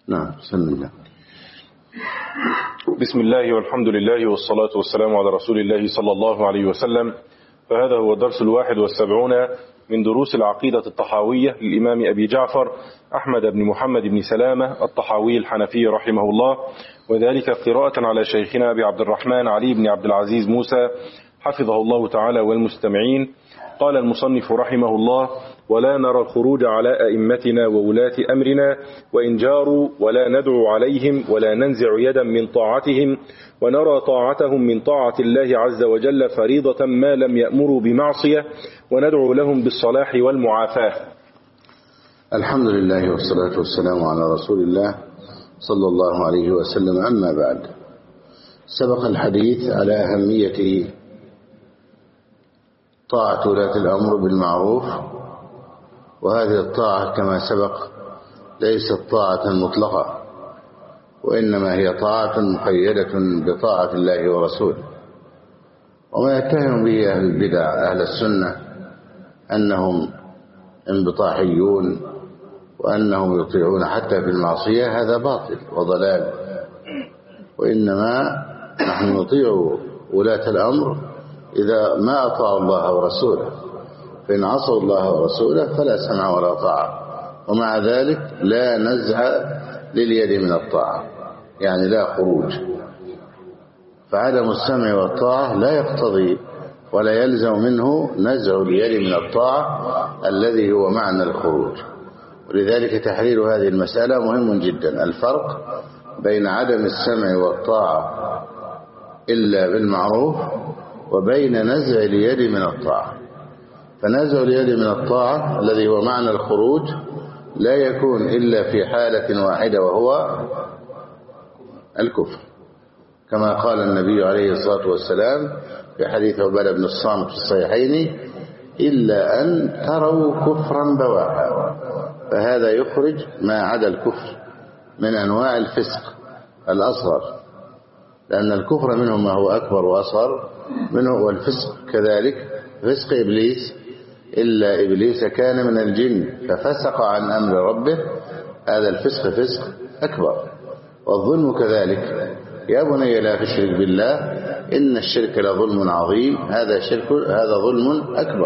نعم. بسم الله. بسم الله والحمد لله والصلاة والسلام على رسول الله صلى الله عليه وسلم. فهذا هو الدرس 71 من دروس العقيدة الطحاوية للإمام أبي جعفر أحمد بن محمد بن سلامة الطحاوي الحنفي رحمه الله، وذلك قراءة على شيخنا أبي عبد الرحمن علي بن عبد العزيز موسى حفظه الله تعالى والمستمعين. قال المصنف رحمه الله: ولا نرى الخروج على أئمتنا وولاة أمرنا وإن جاروا، ولا ندعو عليهم ولا ننزع يدا من طاعتهم، ونرى طاعتهم من طاعة الله عز وجل فريضة ما لم يأمروا بمعصية، وندعو لهم بالصلاح والمعافاة. الحمد لله والصلاة والسلام على رسول الله صلى الله عليه وسلم. أما بعد، سبق الحديث على أهمية طاعة ولاة الأمر بالمعروف، وهذه الطاعة كما سبق ليست طاعة مطلقة، وإنما هي طاعة مقيدة بطاعة الله ورسوله. وما يتهم به أهل البدع أهل السنة أنهم انبطاحيون وأنهم يطيعون حتى في المعصية، هذا باطل وضلال، وإنما نحن نطيع ولاة الأمر إذا ما أطاعوا الله ورسوله، فإن عصوا الله ورسوله فلا سمع ولا طاعة. ومع ذلك لا نزع لليد من الطاعة، يعني لا خروج. فعدم السمع والطاعة لا يقتضي ولا يلزم منه نزع اليد من الطاعة الذي هو معنى الخروج. ولذلك تحرير هذه المسألة مهم جدا، الفرق بين عدم السمع والطاعة إلا بالمعروف وبين نزع اليد من الطاعة. فنزع اليد من الطاعة الذي هو معنى الخروج لا يكون إلا في حالة واحدة، وهو الكفر، كما قال النبي عليه الصلاة والسلام في حديث عبادة بن الصامت في الصحيحين: إلا أن تروا كفرا بواحا. فهذا يخرج ما عدا الكفر من أنواع الفسق الأصغر، لأن الكفر منه ما هو أكبر وأصغر منه، والفسق كذلك فسق إبليس، إلا إبليس كان من الجن ففسق عن أمر ربه، هذا الفسق فسق أكبر. والظلم كذلك: يا بني لا تشرك بالله إن الشرك لظلم عظيم، هذا ظلم أكبر.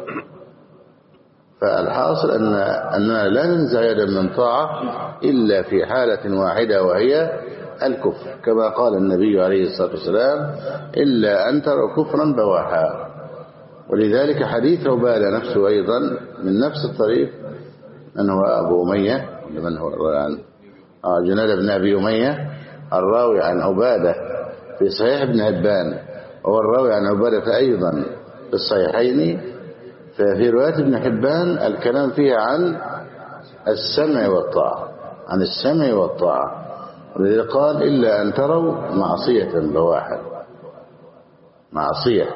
فالحاصل أننا لا ننزع يدا من طاعة إلا في حالة واحدة، وهي الكفر، كما قال النبي عليه الصلاة والسلام: إلا أن تروا كفرا بواحا. ولذلك حديث عبادة نفسه أيضا من نفس الطريق، من هو أبو أمية، من هو جناد بن أبي أمية الراوي عن عبادة في صحيح ابن هبان، وهو الراوي عن عبادة أيضا في الصحيحين. ففي رواية ابن حبان الكلام فيها عن السمع والطاعة، عن السمع والطاعة، ولذلك قال: إلا أن تروا معصية بواحا، معصية.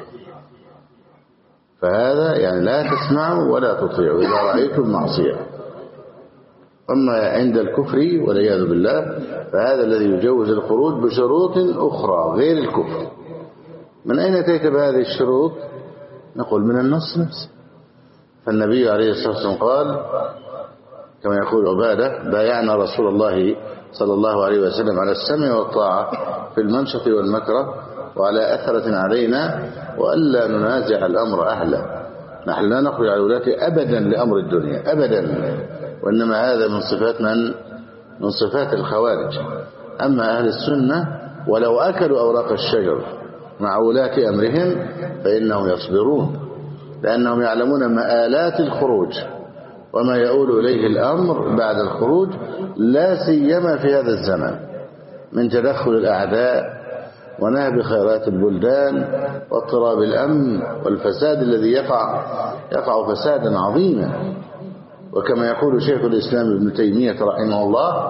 فهذا يعني لا تسمعوا ولا تطيعوا إذا رأيتم معصية. أما عند الكفر والعياذ بالله فهذا الذي يجوز الخروج بشروط أخرى غير الكفر. من أين أتيت بهذه الشروط؟ نقول من النص نفسه. فالنبي عليه الصلاة والسلام قال كما يقول عبادة: بايعنا رسول الله صلى الله عليه وسلم على السمع والطاعة في المنشط والمكره، وعلى أثرة علينا، وألا ننازع الأمر أهله. نحن لا نخرج على الولاة أبدا لأمر الدنيا أبدا، وإنما هذا من صفات الخوارج. أما أهل السنة ولو أكلوا أوراق الشجر مع ولاة أمرهم فإنهم يصبرون، لأنهم يعلمون مآلات الخروج وما يؤول إليه الأمر بعد الخروج، لا سيما في هذا الزمن من تدخل الأعداء ونهب خيرات البلدان واضطراب الأمن والفساد الذي يقع فسادا عظيما. وكما يقول شيخ الإسلام ابن تيمية رحمه الله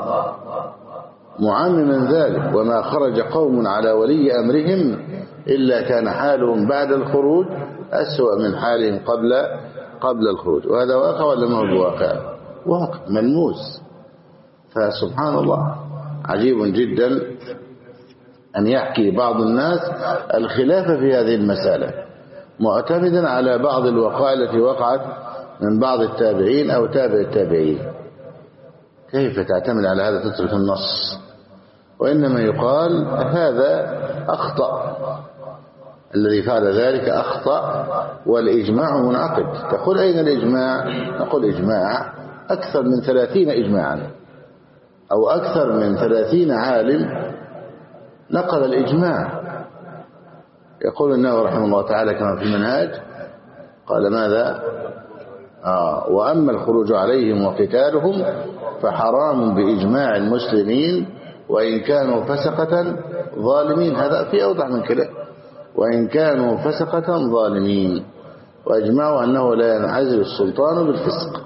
معمما ذلك: وما خرج قوم على ولي أمرهم إلا كان حالهم بعد الخروج أسوأ من حالهم قبل الخروج. وهذا واقع ولا ما هو واقع ملموس. فسبحان الله، عجيب جدا أن يحكي بعض الناس الخلاف في هذه المسألة معتمدا على بعض الوقائع التي وقعت من بعض التابعين أو تابع التابعين. كيف تعتمد على هذا تترك النص؟ وإنما يقال هذا أخطأ، الذي فعل ذلك أخطأ والإجماع منعقد. تقول أين الإجماع؟ نقول إجماع أكثر من 30 إجماعا، أو أكثر من 30 عالم نقل الإجماع. يقول النووي رحمه الله تعالى كما في المنهاج، قال ماذا؟ وأما الخروج عليهم وقتالهم فحرام بإجماع المسلمين وإن كانوا فسقة ظالمين. هذا في أوضح من كده، وإن كانوا فسقة ظالمين، وأجمعوا أنه لا ينعزل السلطان بالفسق،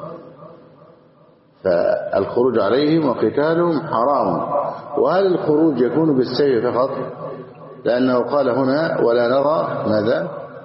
فالخروج عليهم وقتالهم حرام. وهل الخروج يكون بالسيف فقط؟ لأنه قال هنا ولا نرى ماذا؟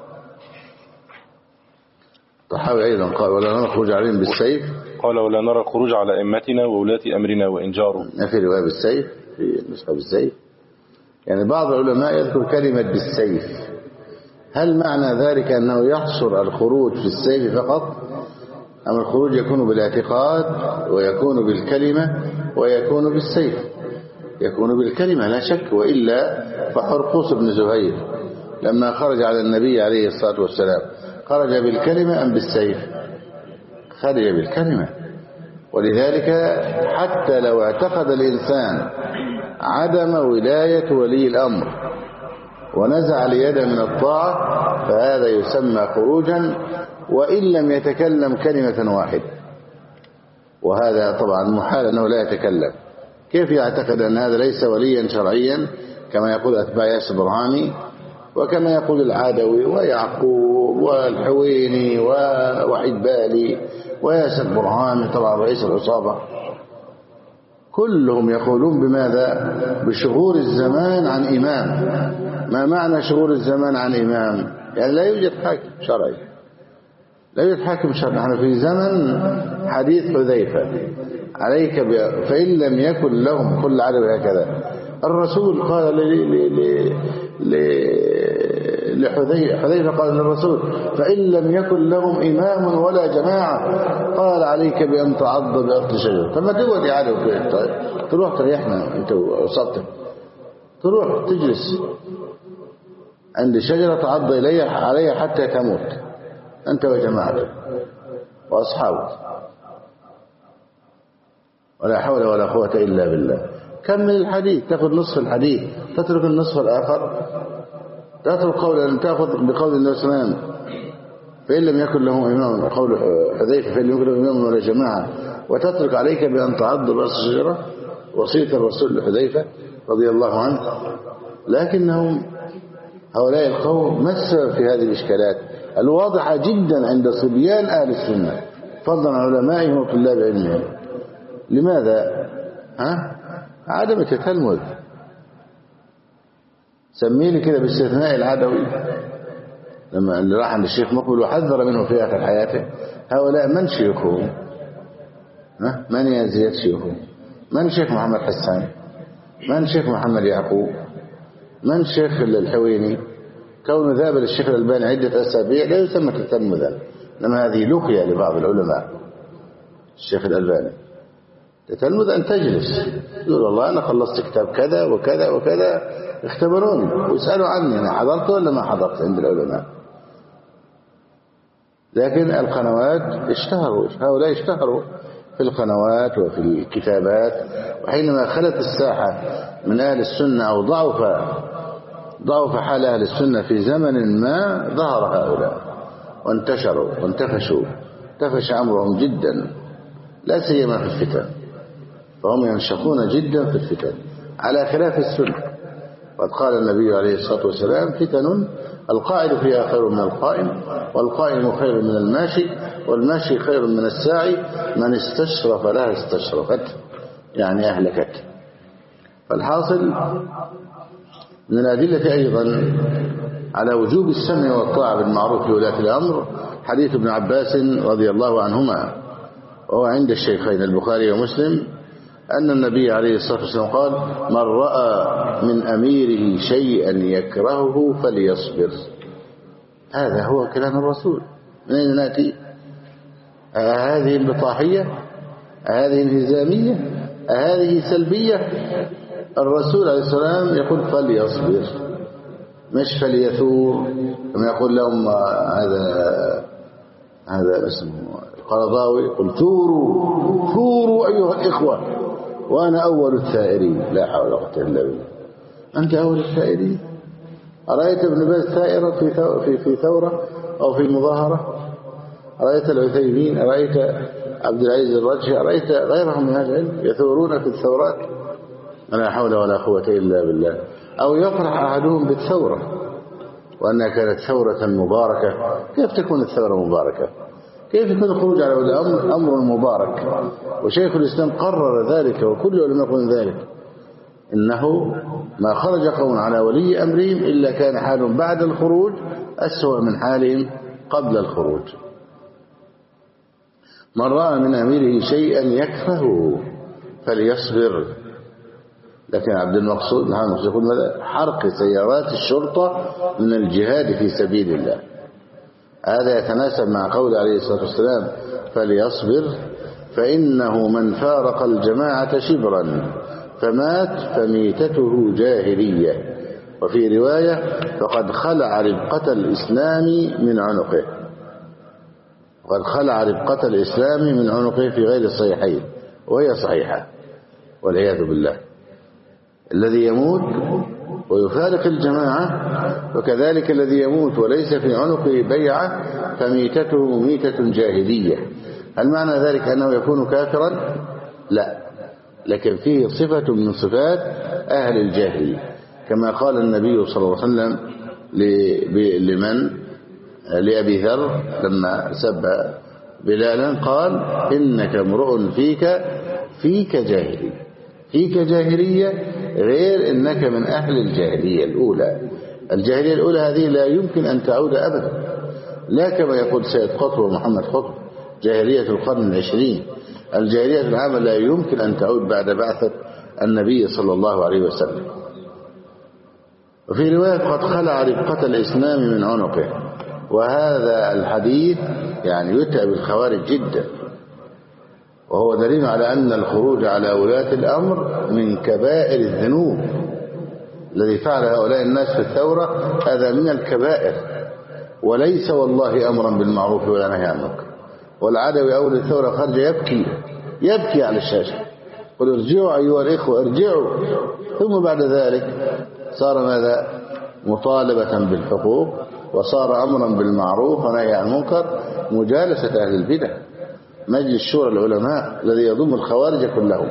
طحاوي أيضا قال ولا نرى الخروج عليهم بالسيف، قال ولا نرى الخروج على أئمتنا وولاة أمرنا وإن جاروا. في رواية بالسيف، في نسخة بالسيف. يعني بعض العلماء يذكر كلمة بالسيف. هل معنى ذلك أنه يحصر الخروج في السيف فقط، أم الخروج يكون بالاعتقاد ويكون بالكلمة ويكون بالسيف؟ يكون بالكلمة لا شك، وإلا فحرقوس بن زهير لما خرج على النبي عليه الصلاة والسلام خرج بالكلمة أم بالسيف؟ خرج بالكلمة. ولذلك حتى لو اعتقد الإنسان عدم ولاية ولي الأمر ونزع اليد من الطاعة فهذا يسمى خروجا وإن لم يتكلم كلمة واحدة، وهذا طبعا محال أنه لا يتكلم. كيف يعتقد أن هذا ليس وليا شرعيا كما يقول أتباع ياسر برهامي وكما يقول العدوي ويعقوب والحويني ووحيد بالي وياسر برهامي طبعا رئيس العصابة، كلهم يقولون بماذا؟ بشغور الزمان عن إمام. ما معنى شغور الزمان عن إمام؟ يعني لا يوجد حاكم شرعي، لا يوجد حاكم شرعي. نحن في زمن حديث حذيفة عليك فإن لم يكن لهم كل عرب هكذا. الرسول قال حذيفة قال للرسول فإن لم يكن لهم إمام ولا جماعة قال عليك بأن تعض بأرض شجرة. فما تقعد يا عالم تروح تريحنا أنت وصلتك، تروح تجلس عند شجرة تعض عليها حتى تموت أنت وجماعتك وأصحابك، ولا حول ولا قوة إلا بالله. كمل الحديث، تأخذ نصف الحديث تترك النصف الآخر، تأخذ بقول النبي صلى الله عليه وسلم فإن لم يكن له إمام، قول حذيفة فإن لم يكن له إمام ولا جماعة، وتترك عليك بأن تعض برأس الشجرة، وصية الرسول لحذيفة رضي الله عنه. لكنهم هؤلاء القوم مسوا في هذه الإشكالات الواضحة جدا عند صبيان أهل السنة فضلا عن علمائهم وطلاب علمهم. لماذا؟ عدم التتلمذ. سميني كده باستثناء العدوي لما اللي راح عند الشيخ مقبل وحذر منه في آخر حياته. هؤلاء من شيخهم؟ من يزيد شيخهم؟ من شيخ محمد حسان؟ من شيخ محمد يعقوب؟ من شيخ الحويني؟ كون ذهب للشيخ الألباني عدة أسابيع لا يسمى تتلمذا، لما هذه لقية لبعض العلماء. الشيخ الألباني تتلمذ أن تجلس يقول والله أنا خلصت كتاب كذا وكذا وكذا، اختبروني واسألوا عني أنا حضرت ولا ما حضرت عند العلماء. لكن القنوات اشتهروا، هؤلاء اشتهروا في القنوات وفي الكتابات، وحينما خلت الساحة من أهل السنة أو ضعف حال أهل السنة في زمن ما ظهر هؤلاء وانتشروا وانتفشوا، انتفش أمرهم جدا لا سيما في الفتن، فهم ينشطون جدا في الفتن على خلاف السنة. قد قال النبي عليه الصلاة والسلام فتن القاعد فيها خير من القائم، والقائم خير من الماشي، والماشي خير من الساعي، من استشرف لها استشرفت يعني أهلكت. فالحاصل من الأدلة أيضا على وجوب السمع والطاعة بالمعروف لولاة الأمر حديث ابن عباس رضي الله عنهما، وهو عند الشيخين البخاري ومسلم، أن النبي عليه الصلاة والسلام قال من رأى من أميره شيئا يكرهه فليصبر. هذا هو كلام الرسول. من أين نأتي؟ هذه البطاحية هذه انهزامية؟ هذه سلبية؟ الرسول عليه السلام يقول فليصبر، مش فليثور كما يقول لهم هذا اسمه القرضاوي، يقول ثوروا أيها الإخوة وأنا أول الثائرين. لا حول ولا قوة إلا بالله. أنت أول الثائرين؟ أرأيت ابن باز ثائرا في ثورة أو في مظاهرة؟ أرأيت العثيمين؟ أرأيت عبد العزيز الرجحي؟ أرأيت غيرهم من أهل العلم يثورون في الثورات؟ لا حول ولا قوة إلا بالله. أو يفرح أحدهم بالثورة وأنها كانت ثورة مباركة. كيف تكون الثورة مباركة؟ كيف يكون الخروج على ولي أمر مبارك؟ وشيخ الإسلام قرر ذلك وكل علماء يقولون ذلك، إنه ما خرج قوم على ولي أمرهم إلا كان حالهم بعد الخروج أسوأ من حالهم قبل الخروج. من رأى من أميره شيئا يكفه فليصبر. لكن عبد المقصود يقول ماذا؟ حرق سيارات الشرطة من الجهاد في سبيل الله. هذا يتناسب مع قول عليه الصلاة والسلام فليصبر فإنه من فارق الجماعة شبرا فمات فميتته جاهلية. وفي رواية فقد خلع ربقة الإسلام من عنقه. وقد خلع ربقة الإسلام من عنقه في غير الصحيحين وهي صحيحة والعياذ بالله. الذي يموت ويفارق الجماعة وكذلك الذي يموت وليس في عنقه بيعة فميتته ميتة جاهلية. هل معنى ذلك أنه يكون كافرا؟ لا، لكن فيه صفة من صفات أهل الجاهلية، كما قال النبي صلى الله عليه وسلم لأبي ذر لما سب بلالا قال إنك امرؤ فيك جاهلية. فيك جاهلية غير إنك من أهل الجاهلية الأولى. الجاهلية الأولى هذه لا يمكن أن تعود أبدا، لا كما يقول سيد قطب ومحمد قطب جاهلية القرن العشرين. الجاهلية العامة لا يمكن أن تعود بعد بعثة النبي صلى الله عليه وسلم. وفي رواية قد خلع ربقة الإسلام من عنقه. وهذا الحديث يعني يتعب الخوارج جدا، وهو دليل على أن الخروج على ولاة الأمر من كبائر الذنوب. الذي فعل هؤلاء الناس في الثورة هذا من الكبائر، وليس والله أمرا بالمعروف ولا نهي عن المنكر. والعدوي أول الثورة خرج يبكي على الشاشة، قل ارجعوا أيها الإخوة ارجعوا. ثم بعد ذلك صار ماذا؟ مطالبة بالحقوق، وصار أمرا بالمعروف ونهي عن المنكر، مجالسة أهل البدع، مجلس شورى العلماء الذي يضم الخوارج كلهم.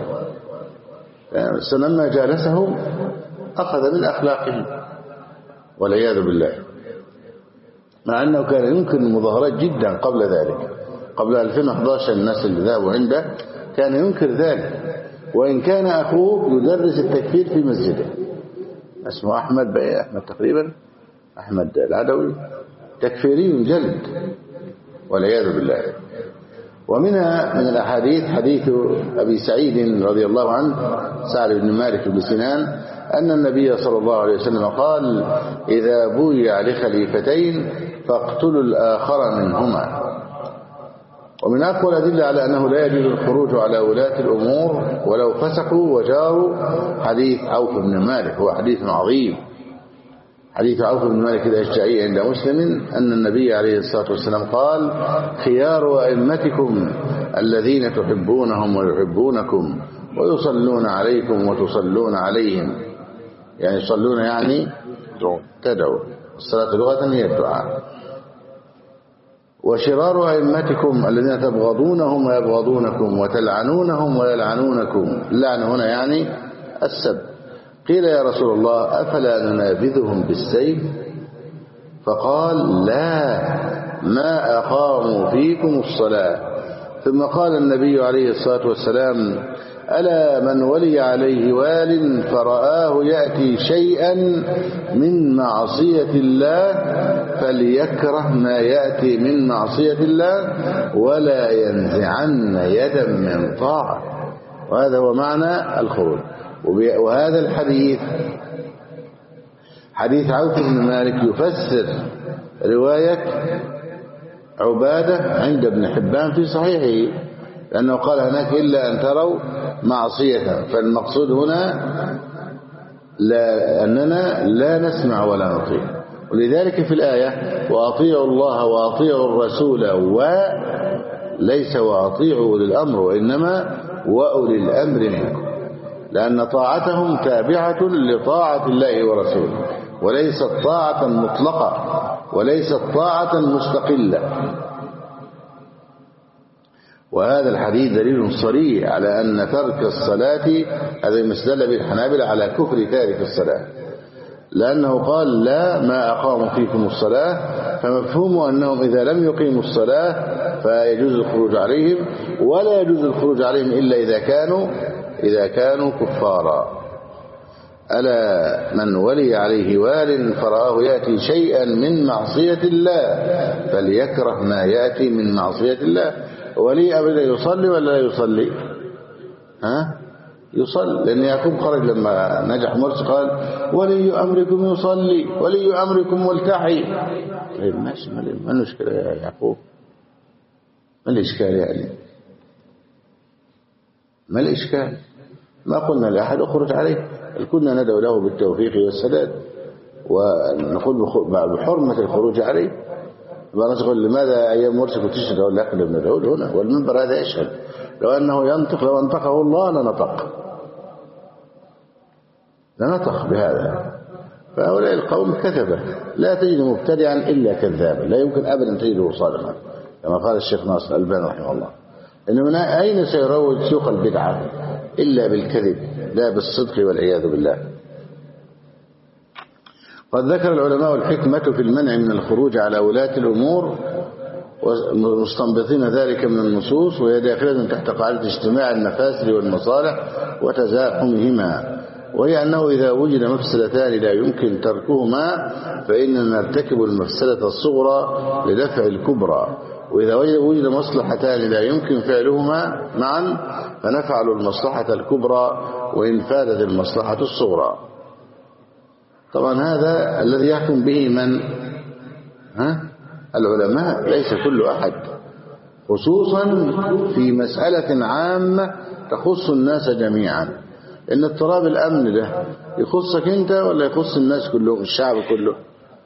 فلما جالسهم أخذ من أخلاقهم والعياذ بالله، مع أنه كان يمكن المظاهرات جدا قبل ذلك. قبل 2011 الناس اللي ذهبوا عنده كان ينكر ذلك، وإن كان أخوه يدرس التكفير في مسجده، اسمه أحمد تقريبا، أحمد العدوي، تكفيري جلد والعياذ بالله. ومنها من الأحاديث حديث أبي سعيد رضي الله عنه سعد بن مالك بن سنان أن النبي صلى الله عليه وسلم قال إذا بويع لخليفتين فاقتلوا الآخر منهما. ومن أقوى الأدلة على أنه لا يجوز الخروج على ولاة الأمور ولو فسقوا وجاروا حديث عوف بن مالك، هو حديث عظيم. حديث عوف بن مالك الأشجعي عند مسلم أن النبي عليه الصلاة والسلام قال خيار أئمتكم الذين تحبونهم ويحبونكم ويصلون عليكم وتصلون عليهم. يعني يصلون يعني تدعو، الصلاة لغة هي الدعاء. وشرار أئمتكم الذين تبغضونهم ويبغضونكم وتلعنونهم ويلعنونكم. اللعن هنا يعني السب. قيل يا رسول الله أفلا ننابذهم بالسيف؟ فقال لا ما أقاموا فيكم الصلاة. ثم قال النبي عليه الصلاة والسلام ألا من ولي عليه وال فرآه يأتي شيئا من معصية الله فليكره ما يأتي من معصية الله ولا ينزعن يدا من طاعة. وهذا هو معنى الخروج. وهذا الحديث حديث عوف بن مالك يفسر رواية عبادة عند ابن حبان في صحيحه لأنه قال هناك إلا أن تروا معصية، فالمقصود هنا أننا لا نسمع ولا نطيع. ولذلك في الآية وأطيعوا الله وأطيعوا الرسول وليس وأطيعوا أولي الأمر، وإنما وأولي الأمر منكم، لأن طاعتهم تابعة لطاعة الله ورسوله، وليست طاعة مطلقة وليست طاعة مستقلة. وهذا الحديث دليل صريح على أن ترك الصلاة هذا يستدل به الحنابلة على كفر تارك الصلاة، لأنه قال لا ما أقاموا فيكم الصلاة، فمفهومه أنهم إذا لم يقيموا الصلاة فيجوز الخروج عليهم، ولا يجوز الخروج عليهم إلا إذا كانوا كفارا. ألا من ولي عليه وال فرآه يأتي شيئا من معصية الله فليكره ما يأتي من معصية الله. ولي أبدا يصلي ولا لا يصلي؟ يصلي، لأن يعقوب خرج لما نجح مرسي قال ولي أمركم يصلي ولي أمركم ملتحي. طيب ماشي، ما المشكلة يا يعقوب؟ ما الإشكال يعني؟ ما الإشكال؟ ما قلنا لأحد أخرج عليه، كنا ندعو له بالتوفيق والسداد ونقول بحرمة الخروج عليه. ما نقول لماذا أيام مرسي كنت تشهد؟ أقول لك كنا بندعو له هنا، والمنبر هذا يشهد. لو أنه ينطق، لو انطقه الله لنطق بهذا. فهؤلاء القوم كذبة، لا تجد مبتدعا إلا كذابا، لا يمكن أبدا تجده صادقا، كما قال الشيخ ناصر الألباني رحمه الله، إنه أين سيروج سوق البدعة إلا بالكذب لا بالصدق، والعياذ بالله. قد ذكر العلماء الحكمة في المنع من الخروج على ولاة الأمور مستنبطين ذلك من النصوص، وهي داخلة تحت قاعدة اجتماع المفاسد والمصالح وتزاحمهما، وهي أنه إذا وجد مفسدتان لا يمكن تركهما فإننا نرتكب المفسدة الصغرى لدفع الكبرى، وإذا وجد مصلحتان لا يمكن فعلهما معا فنفعل المصلحة الكبرى وإن فاتت المصلحة الصغرى. طبعا هذا الذي يحكم به من؟ العلماء، ليس كل أحد، خصوصا في مسألة عامة تخص الناس جميعا. إن اضطراب الأمن ده يخصك أنت ولا يخص الناس كلهم، الشعب كله؟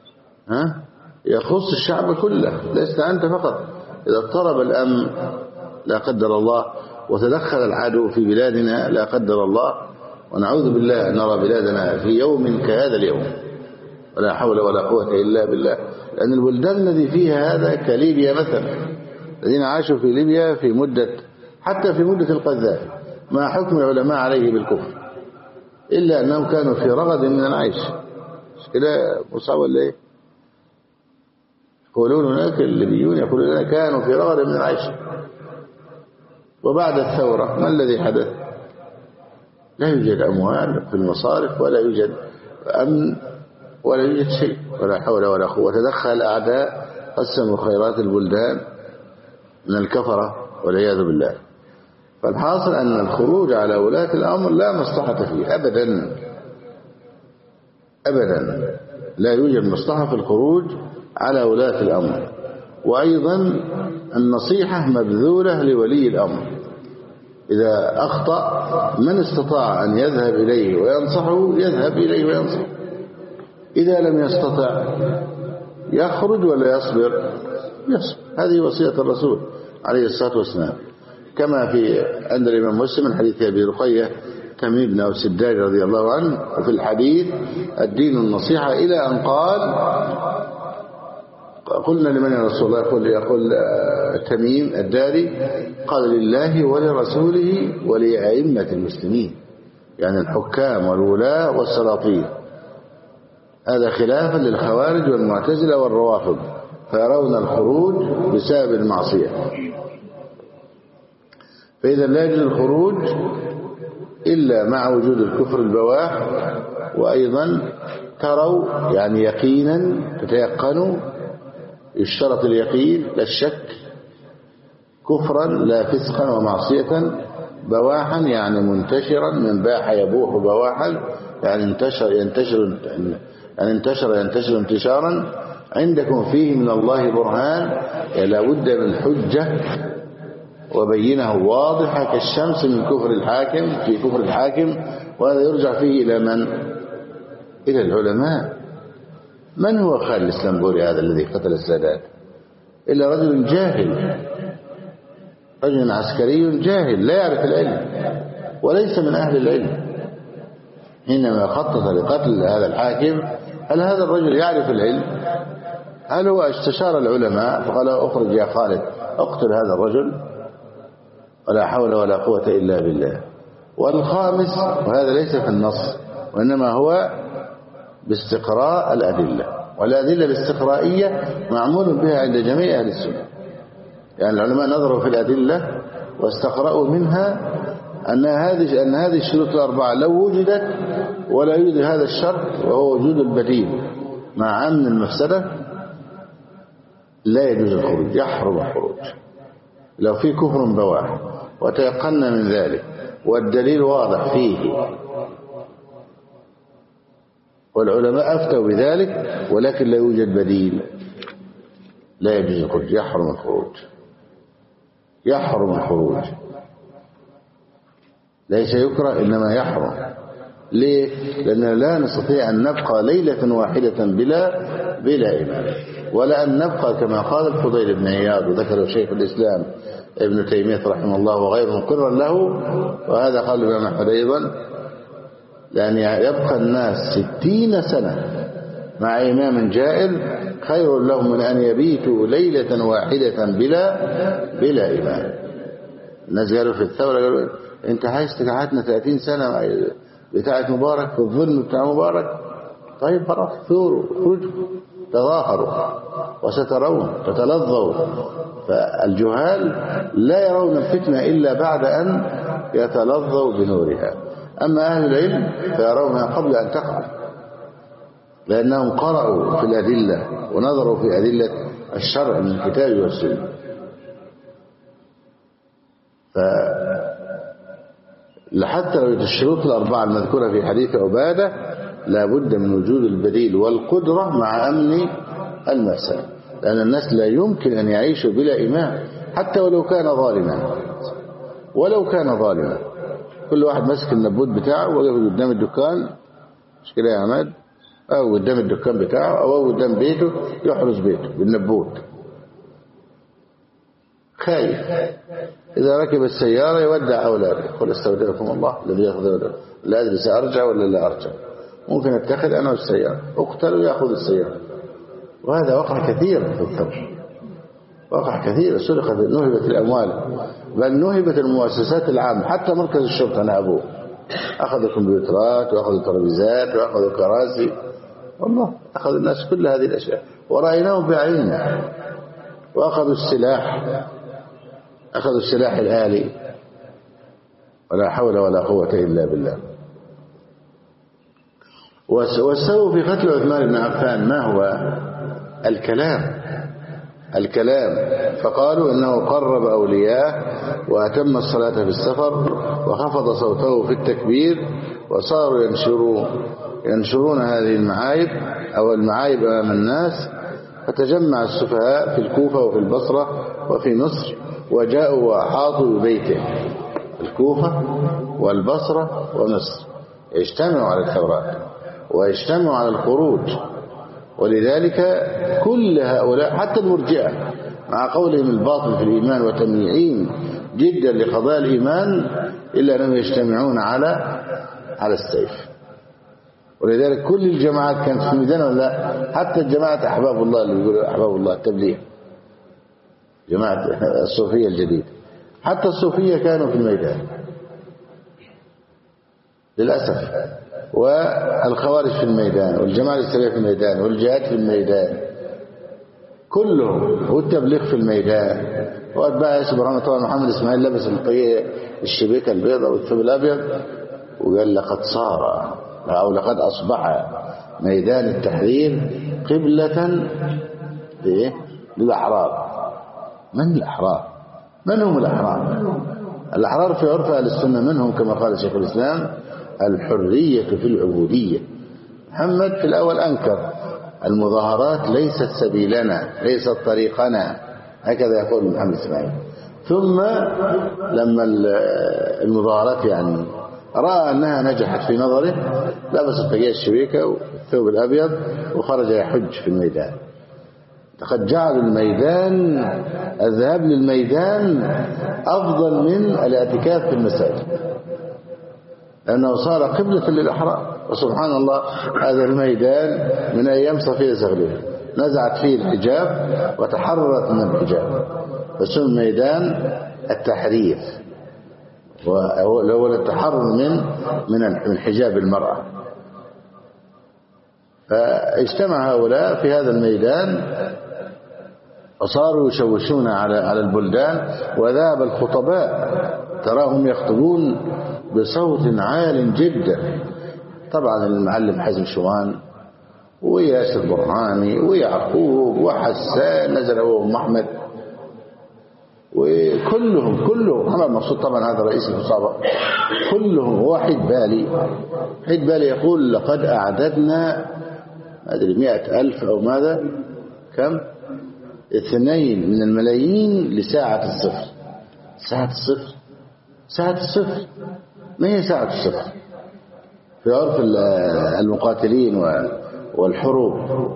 يخص الشعب كله، لست أنت فقط. إذا اضطرب الأمن لا قدر الله وتدخل العدو في بلادنا لا قدر الله، ونعوذ بالله أن نرى بلادنا في يوم كهذا اليوم، ولا حول ولا قوة إلا بالله. لأن البلدان الذي فيها هذا كليبيا مثلا، الذين عاشوا في ليبيا حتى في مدة القذافي مع حكم العلماء عليه بالكفر، إلا أنهم كانوا في رغد من العيش. مش كده مصعب ولا إيه؟ يقولون هناك الليبيون يقولون لنا كانوا في رغد من العيش. وبعد الثورة ما الذي حدث؟ لا يوجد أموال في المصارف، ولا يوجد أمن، ولا يوجد شيء، ولا حول ولا قوة. تدخل الأعداء قسموا خيرات البلدان من الكفرة والعياذ بالله. فالحاصل أن الخروج على ولاة الأمر لا مصلحة فيه أبدا أبدا، لا يوجد مصلحة في الخروج على ولاة الأمر. وأيضا النصيحة مبذولة لولي الأمر، إذا أخطأ من استطاع أن يذهب إليه وينصحه يذهب إليه وينصح، إذا لم يستطع يخرج ولا يصبر؟ يصبر. هذه وصية الرسول عليه الصلاة والسلام، كما في عند الإمام مسلم من حديث أبي رقية تميم بن أوس الداري رضي الله عنه، وفي الحديث الدين النصيحة، إلى أن قال قلنا لمن يا رسول الله؟ يقول تميم الداري قال لله ولرسوله ولأئمة المسلمين، يعني الحكام والولاة والسلاطين. هذا خلافا للخوارج والمعتزلة والروافض، فيرون الخروج بسبب المعصية. فإذا لا يجوز الخروج إلا مع وجود الكفر البواح، وأيضا تروا يعني يقينا تتيقنوا، يشترط اليقين لا الشك، كفرا لا فسقا ومعصية، بواحا يعني منتشرا، من باح يبوح بواحا يعني ينتشر انتشارا، عندكم فيه من الله برهان، لا بد من حجة وبينه واضحة كالشمس من كفر الحاكم في كفر الحاكم، وهذا يرجع فيه إلى من؟ إلى العلماء. من هو خالد الإسلامبولي هذا الذي قتل السادات؟ إلا رجل جاهل، رجل عسكري جاهل لا يعرف العلم وليس من أهل العلم. حينما خطط لقتل هذا الحاكم، هل هذا الرجل يعرف العلم؟ هل هو استشار العلماء فقال اخرج يا خالد اقتل هذا الرجل؟ ولا حول ولا قوة إلا بالله. والخامس، وهذا ليس في النص وإنما هو باستقراء الأدلة، والأدلة الاستقرائية معمول بها عند جميع أهل السنة. يعني العلماء نظروا في الأدلة واستقرأوا منها أن هذه الشروط الأربعة لو وجدت ولا يوجد هذا الشرط وهو وجود البديل مع أمن المفسدة لا يجوز الخروج، يحرم الخروج لو في كفر بواح وتيقنا من ذلك والدليل واضح فيه، والعلماء أفتوا بذلك، ولكن لا يوجد بديل لا يجوز الخروج، يحرم الخروج، يحرم الخروج، ليس يكره إنما يحرم. ليه؟ لأننا لا نستطيع أن نبقى ليلة واحدة بلا إمام، ولا أن نبقى كما قال الفضيل بن عياض وذكره شيخ الإسلام ابن تيمية رحمه الله وغيره مقرا له، وهذا قال الإمام أحمد أيضا، لأن يبقى الناس 60 سنة مع إمام جائر خير لهم من أن يبيتوا ليلة واحدة بلا إمام. الناس قالوا في الثورة، قالوا انت عايز قعدنا 30 سنة بتاعت مبارك في الظلم بتاع مبارك، طيب خلاص ثوروا خرجوا تظاهروا وسترون تتلظوا. فالجهال لا يرون الفتنة إلا بعد أن يتلظوا بنورها، أما أهل العلم فيرونها قبل أن تقع، لأنهم قرأوا في الأدلة ونظروا في أدلة الشرع من الكتاب والسنة. حتى لو الشروط الأربعة المذكورة في حديث عبادة لا بد من وجود البديل والقدرة مع أمن المفسدة، لأن الناس لا يمكن أن يعيشوا بلا إمام حتى ولو كان ظالما، ولو كان ظالما. كل واحد ماسك النبوت بتاعه وقف قدام الدكان، مش كده يا عماد؟ أو قدام الدكان بتاعه أو قدام بيته يحرس بيته بالنبوت، خايف إذا ركب السيارة يودع أولاده، قل استودعكم الله الذي يأخذ، لا أدري سأرجع ولا لا أرجع، ممكن أتخذ أنا والسيارة، أقتل ويأخذ السيارة. وهذا وقع كثير في الثورة، وقع كثير، سرقت نهبت الأموال، بل نهبت المؤسسات العامة، حتى مركز الشرطة نهبوه، أخذوا كمبيوترات وأخذوا ترابيزات وأخذوا كراسي، والله أخذوا الناس كل هذه الأشياء ورأيناهم بعيننا. وأخذوا السلاح، أخذوا السلاح الآلي، ولا حول ولا قوة إلا بالله. والسبب في قتل عثمان بن عفان ما هو؟ الكلام. فقالوا إنه قرب أولياء وأتم الصلاة في السفر وخفض صوته في التكبير، وصاروا ينشرون هذه المعايب أو المعايب أمام الناس، فتجمع السفهاء في الكوفة وفي البصرة وفي مصر، وجاءوا وأحاطوا ببيته، الكوفة والبصرة ومصر، يجتمعوا على الثورات ويجتمعوا على الخروج. ولذلك كل هؤلاء حتى المرجئة مع قولهم الباطل في الإيمان وتمييعين جدا لقضاء الإيمان، إلا أنهم يجتمعون على السيف. ولذلك كل الجماعات كانت في الميدان ولا لا؟ حتى الجماعة أحباب الله اللي بيقولوا أحباب الله التبليغ، جماعة الصوفية الجديد، حتى الصوفية كانوا في الميدان للأسف، والخوارج في الميدان، والجماعة الإسلامية في الميدان، والجهاد في الميدان كلهم، والتبليغ في الميدان. وأتباع ياسر برهان طبعا محمد إسماعيل لبس الشبيكة البيضاء والثوب الأبيض وقال لقد صار أو لقد أصبح ميدان التحرير قبلة للأحرار. من الأحرار؟ من هم الأحرار؟ الأحرار في عرف أهل السنة منهم كما قال شيخ الإسلام الحرية في العبودية. محمد في الأول أنكر المظاهرات ليست سبيلنا، ليست طريقنا، هكذا يقول محمد إسماعيل. ثم لما المظاهرات يعني رأى أنها نجحت في نظره لبس الطاقية الشبيكة والثوب الأبيض وخرج يحج في الميدان. لقد جعلوا الميدان، الذهاب للميدان أفضل من الاعتكاف في المساجد، لأنه صار قبلة للأحرار. وسبحان الله هذا الميدان من أيام صفية زغلول نزعت فيه الحجاب وتحررت من الحجاب، فسمي ميدان التحرير، وهو التحرر من حجاب المرأة. فاجتمع هؤلاء في هذا الميدان وصاروا يشوشون على البلدان، وذهب الخطباء تراهم يخطبون بصوت عال جدا. طبعا المعلم حزم شوان وياسر برهاني ويعقوب وحسان نزل هو أم أحمد وكلهم محمد مقصود طبعا هذا رئيس المصابة، كلهم. وحيد بالي يقول لقد أعددنا ما أدري 100,000 أو ماذا، كم 2 من الملايين لساعة الصفر. ساعة الصفر ما هي ساعة الصفر في عرف المقاتلين والحروب.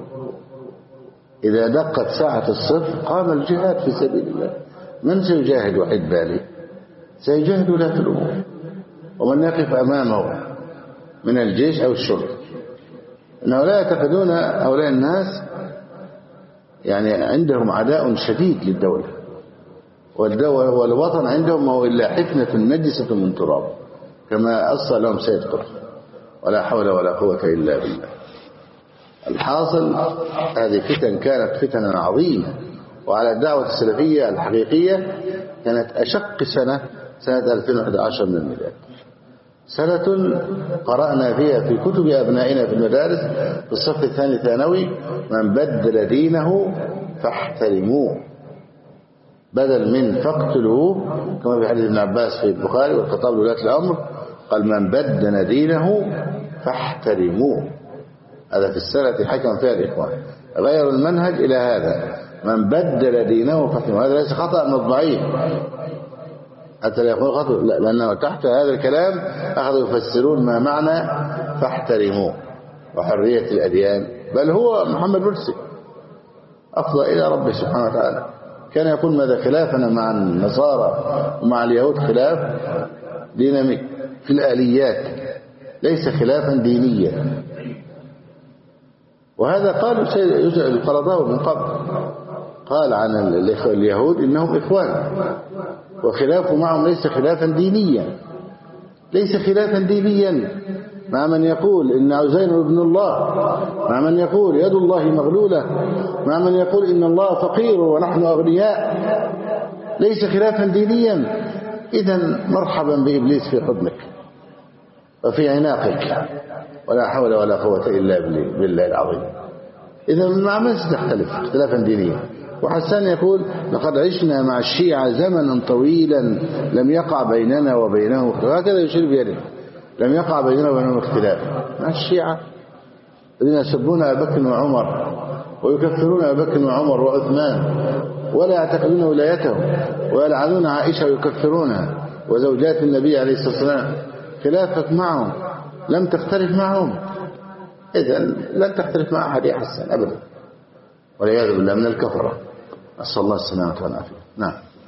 إذا دقت ساعة الصفر قام الجهاد في سبيل الله. من سيجاهد وحيد بالي؟ سيجاهد ولاة الأمور، ومن يقف أمامه من الجيش أو الشرطة. إنه لا يعتقدون هؤلاء الناس يعني عندهم عداء شديد للدولة، والوطن عندهم هو إلا حفنة نجسة من تراب، كما أصى لهم سيد قطب. ولا حول ولا قوة إلا بالله. الحاصل هذه فتن كانت فتنا عظيمة، وعلى الدعوة السلفية الحقيقية كانت أشق سنة 2011 من الميلاد، سنة قرأنا فيها في كتب أبنائنا في المدارس في الصف الثاني ثانوي: من بدل دينه فاحترموه، بدل من فاقتلوه، كما في حديث ابن عباس في البخاري والخطاب لولاة الأمر قال: من بدل دينه فاحترموه. هذا في السنة حكم فيها الإخوان، غيروا المنهج إلى هذا: من بدل دينه فاحترموه. هذا ليس خطأ من الضعيف حتى لا يكون خطأ، لا، لأنه تحت هذا الكلام أخذوا يفسرون ما معنى فاحترموه وحرية الأديان. بل هو محمد مرسي أفضى إلى ربه سبحانه وتعالى، كان يقول: ماذا خلافنا مع النصارى ومع اليهود خلاف ديناميك في الآليات، ليس خلافا دينيا. وهذا قالوا سيد القرضاوي من قبل، قال عن اليهود إنهم إخوان، وخلافه معهم ليس خلافا دينيا، ليس خلافا دينيا. مع من يقول إن عزير ابن الله، مع من يقول يد الله مغلولة، مع من يقول إن الله فقير ونحن أغنياء، ليس خلافا دينيا. إذن مرحبا بإبليس في حضنك وفي عناقك، ولا حول ولا قوة إلا بالله العظيم. إذن مع من ستختلف اختلافا دينيا؟ وحسان يقول: لقد عشنا مع الشيعة زمنا طويلا لم يقع بيننا وبينهم اختلاف. هكذا يشير بيده: لم يقع بيننا وبينهم اختلاف. مع الشيعة الذين يسبون أبا بكر وعمر ويكفرون أبا بكر وعمر وعثمان ولا يعتقدون ولايتهم، ويلعنون عائشة ويكفرونها وزوجات النبي عليه الصلاة والسلام. خلافك معهم لم تختلف معهم، إذن لن تختلف مع أحد يا حسن أبدا، والعياذ بالله من الكفرة، أسأل الله السلامة والعافية. نعم.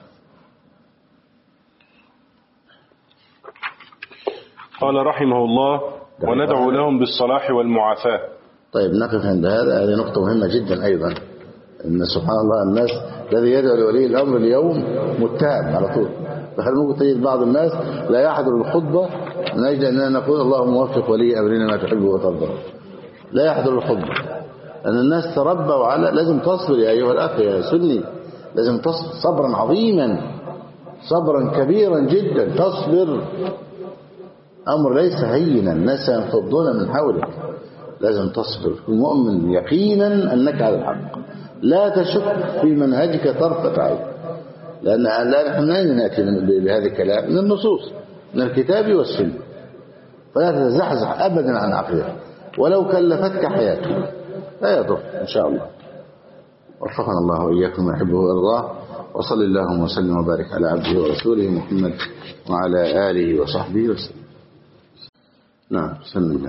قال رحمه الله: وندعو لهم بالصلاح والمعافاة. طيب نقف عند هذه نقطة مهمة جدا أيضا، إن سبحان الله الناس الذي يدعو لولي الأمر اليوم متهم على طول. فهل ممكن تجد بعض الناس لا يحضر الخطبة من أجل أننا نقول اللهم وفق ولي أمرنا ما تحب وترضى؟ لا يحضر الخطبة لأن الناس تربوا على لازم تصبر يا أيها الأخ يا سني، لازم تصبر صبرا عظيما، صبرا كبيرا جدا، تصبر. أمر ليس هينا، الناس ينفضون من حولك، لازم تصبر. المؤمن يقينا أنك على الحق، لا تشك في منهجك طرفة عين، لأن نحن لا نأتي بهذا الكلام من النصوص من الكتاب والسنة، فلا تتزحزح أبدا عن عقيدتك ولو كلفتك حياتك، لا يضر إن شاء الله. وفقنا الله وإياكم ما يحبه ويرضاه. وصل اللهم وسلم وبارك على عبده ورسوله محمد وعلى آله وصحبه وسلم. نعم، بسم الله.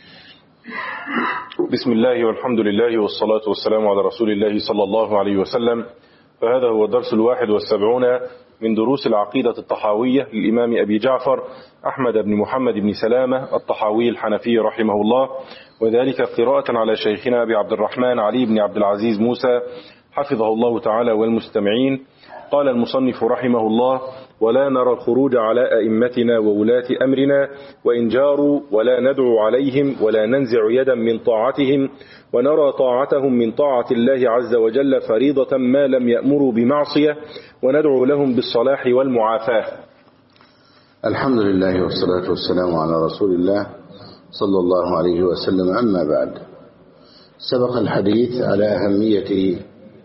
بسم الله والحمد لله والصلاة والسلام على رسول الله صلى الله عليه وسلم. فهذا هو الدرس 71 من دروس العقيدة الطحاوية للإمام أبي جعفر أحمد بن محمد بن سلامة الطحاوي الحنفي رحمه الله، وذلك قراءة على شيخنا أبي عبد الرحمن علي بن عبد العزيز موسى حفظه الله تعالى والمستمعين. قال المصنف رحمه الله: ولا نرى الخروج على أئمتنا وولاة أمرنا وإن جاروا، ولا ندعو عليهم ولا ننزع يدا من طاعتهم، ونرى طاعتهم من طاعة الله عز وجل فريضة ما لم يأمروا بمعصية، وندعو لهم بالصلاح والمعافاة. الحمد لله والصلاة والسلام على رسول الله صلى الله عليه وسلم. أما بعد، سبق الحديث على أهمية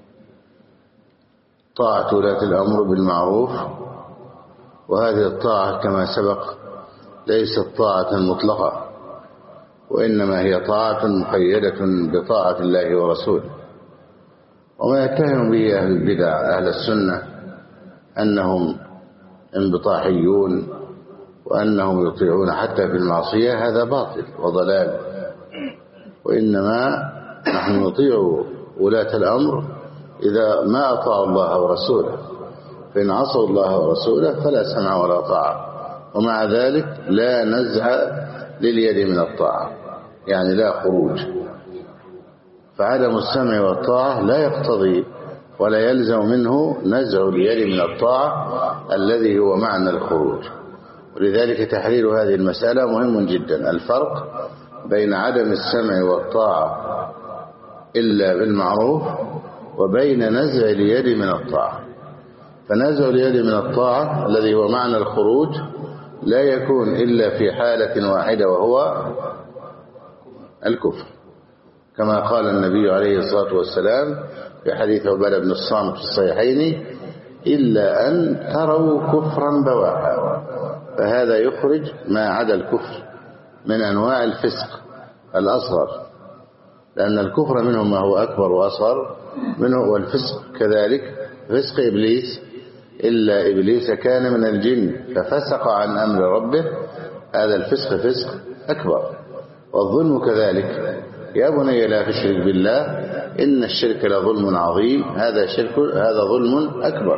طاعة ولاة الأمر بالمعروف، وهذه الطاعة كما سبق ليست طاعة مطلقة، وإنما هي طاعة مقيدة بطاعة الله ورسوله. وما يتهم به أهل البدع أهل السنة أنهم انبطاحيون وأنهم يطيعون حتى في المعصية، هذا باطل وضلال، وإنما نحن نطيع ولاة الأمر إذا ما أطاعوا الله ورسوله، فإن عصوا الله ورسوله فلا سمع ولا طاعة. ومع ذلك لا نزع لليد من الطاعة، يعني لا خروج. فعدم السمع والطاعة لا يقتضي ولا يلزم منه نزع اليد من الطاعة الذي هو معنى الخروج. ولذلك تحرير هذه المسألة مهم جدا، الفرق بين عدم السمع والطاعة إلا بالمعروف وبين نزع اليد من الطاعة. فنزع اليد من الطاعة الذي هو معنى الخروج لا يكون إلا في حالة واحدة، وهو الكفر، كما قال النبي عليه الصلاة والسلام في حديث عبادة بن الصامت في الصحيحين: إلا أن تروا كفرا بواحا. فهذا يخرج ما عدا الكفر من أنواع الفسق الأصغر، لأن الكفر منه ما هو أكبر وأصغر منه، والفسق كذلك فسق إبليس، إلا إبليس كان من الجن ففسق عن أمر ربه، هذا الفسق فسق أكبر. والظلم كذلك: يا بني لا تشرك بالله إن الشرك لظلم عظيم، هذا ظلم أكبر.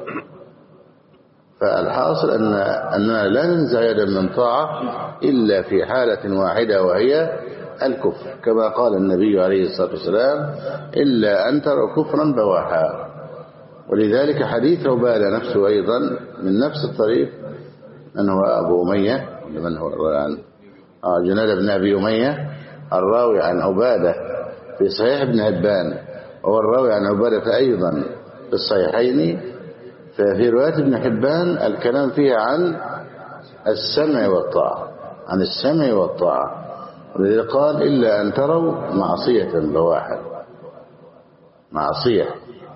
فالحاصل أننا لا ننزع يدا من طاعة إلا في حالة واحدة، وهي الكفر، كما قال النبي عليه الصلاة والسلام: إلا أن تروا كفرا بواحا. ولذلك حديث عبادة نفسه أيضا من نفس الطريق، من هو أبو أمية، من هو جناد بن أبي أمية الراوي عن عبادة في صحيح ابن هبان، وهو الراوي عن عبادة أيضا في الصحيحين. ففي رواية ابن حبان الكلام فيها عن السمع والطاعة، عن السمع والطاعة، ولذلك قال: إلا أن تروا معصية بواحا، معصية.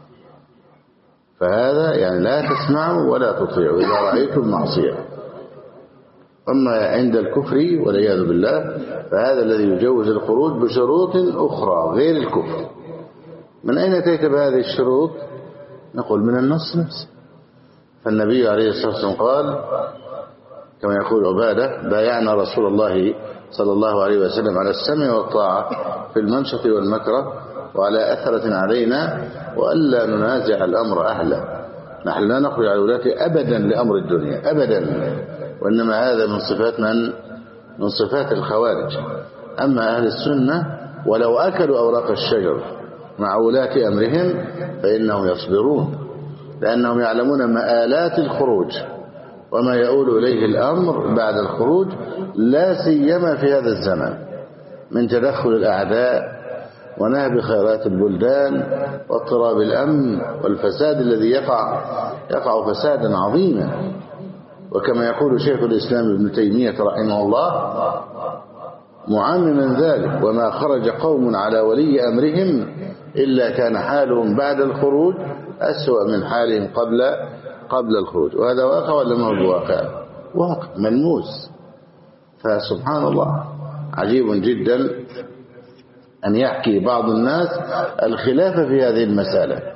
فهذا يعني لا تسمعوا ولا تطيعوا إذا رأيتم معصية. أما عند الكفر والعياذ بالله فهذا الذي يجوز الخروج بشروط أخرى غير الكفر. من أين أتيت بهذه الشروط؟ نقول من النص نفسه. فالنبي عليه الصلاة والسلام قال كما يقول عبادة: بايعنا رسول الله صلى الله عليه وسلم على السمع والطاعة في المنشط والمكره، وعلى أثرة علينا، وألا ننازع الأمر أهله. نحن لا نخرج على الولاة أبدا لأمر الدنيا أبدا، وإنما هذا من صفات الخوارج. أما أهل السنة ولو أكلوا أوراق الشجر مع ولاة أمرهم فإنهم يصبرون، لأنهم يعلمون مآلات الخروج وما يؤول إليه الأمر بعد الخروج، لا سيما في هذا الزمن من تدخل الأعداء ونهب خيرات البلدان واضطراب الأمن والفساد الذي يقع فسادا عظيما. وكما يقول شيخ الإسلام ابن تيمية رحمه الله معمما ذلك: وما خرج قوم على ولي أمرهم إلا كان حالهم بعد الخروج أسوأ من حالهم قبل الخروج. وهذا واقع ولا ما هو واقع؟ واقع ملموس. فسبحان الله، عجيب جدا أن يحكي بعض الناس الخلاف في هذه المسألة،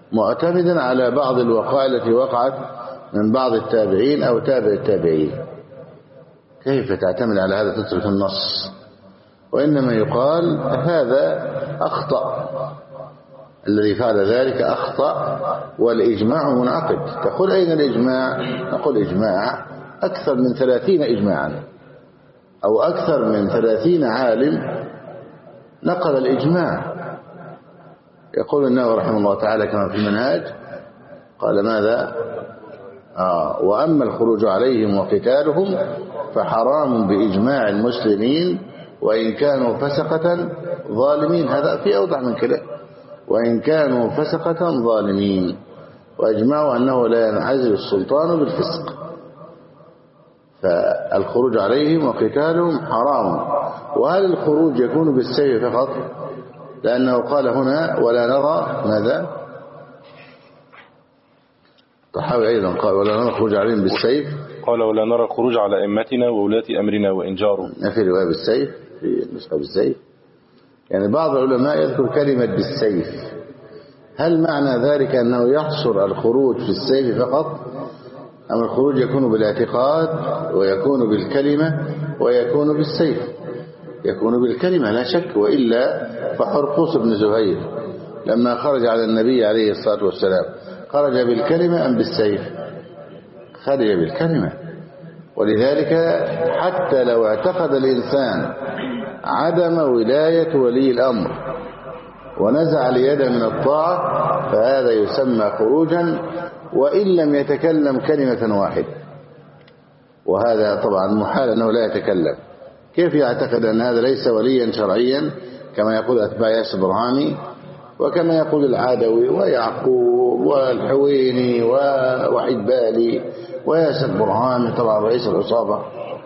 معتمدا على بعض الوقائع التي وقعت من بعض التابعين أو تابع التابعين. كيف تعتمد على هذا تترك النص؟ وإنما يقال هذا أخطأ، الذي فعل ذلك أخطأ والإجماع منعقد. تقول أين الإجماع؟ نقول إجماع أكثر من 30 إجماعا، أو أكثر من 30 عالم نقل الإجماع. يقول النووي رحمه الله تعالى كما في المنهاج، قال ماذا؟ وأما الخروج عليهم وقتالهم فحرام بإجماع المسلمين وإن كانوا فسقة ظالمين. هذا في أوضح من كده، وإن كانوا فسقة ظالمين، وأجمعوا أنه لا ينعزل السلطان بالفسق، فالخروج عليهم وقتالهم حرام. وهل الخروج يكون بالسيف فقط؟ لأنه قال هنا ولا نرى ماذا؟ طحاوي أيضا قال ولا نرى الخروج عليهم بالسيف، قال ولا نرى الخروج على أئمتنا وولاة أمرنا وإن جاروا. في رواية بالسيف، في نسخة بالسيف. يعني بعض العلماء يذكر كلمة بالسيف. هل معنى ذلك أنه يحصر الخروج في السيف فقط، أم الخروج يكون بالاعتقاد ويكون بالكلمة ويكون بالسيف؟ يكون بالكلمة لا شك، وإلا فحرقوس بن زهير لما خرج على النبي عليه الصلاة والسلام خرج بالكلمة أم بالسيف؟ خرج بالكلمة. ولذلك حتى لو اعتقد الإنسان عدم ولاية ولي الأمر ونزع اليد من الطاعة فهذا يسمى خروجا وإن لم يتكلم كلمة واحدة، وهذا طبعا محال أنه لا يتكلم. كيف يعتقد أن هذا ليس وليا شرعيا كما يقول أتباع ياسر برهامي وكما يقول العدوي ويعقوب والحويني ووحيد بالي وياسر برهامي طبعا رئيس العصابة،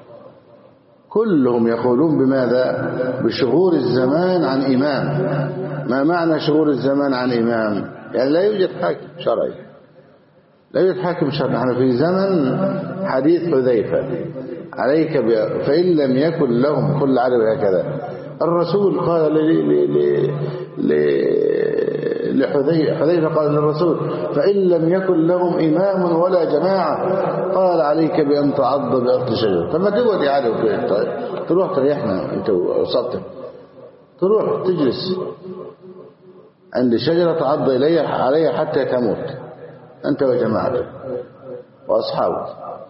كلهم يقولون بماذا؟ بشغول الزمان عن إمام. ما معنى شغول الزمان عن إمام؟ يعني لا يوجد حاكم شرعي، لا يوجد حاكم شرعي. نحن في زمن حديث حذيفة عليك فإن لم يكن لهم كل عرب هكذا. الرسول قال حذيفة قال للرسول فإن لم يكن لهم إمام ولا جماعة قال عليك بأن تعض بأرض شجرة. فما تقعد يا عدو تروح تريحنا أنت وصلتك، تروح تجلس عند شجرة تعض عليها حتى تموت أنت وجماعتك وأصحابك،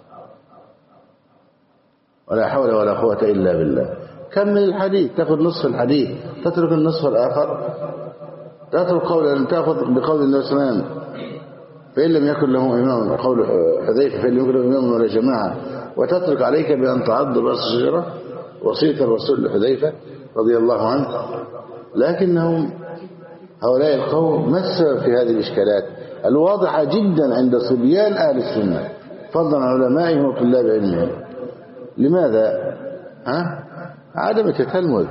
ولا حول ولا قوة إلا بالله. كمل الحديث، تأخذ نصف الحديث تترك النصف الآخر، تترك قول أن تأخذ بقول النبي صلى الله عليه وسلم فإن لم يكن لهم إمام، قول حذيفة فإن لم يكن لهم إمام ولا جماعة، وتترك عليك بأن تعض برأس الشجرة، وصية الرسول لحذيفة رضي الله عنه. لكنهم هؤلاء القوم ما السبب في هذه الإشكالات الواضحة جدا عند صبيان أهل السنة فضلا عن علمائهم وطلاب علمهم؟ لماذا؟ عدم التتلمذ.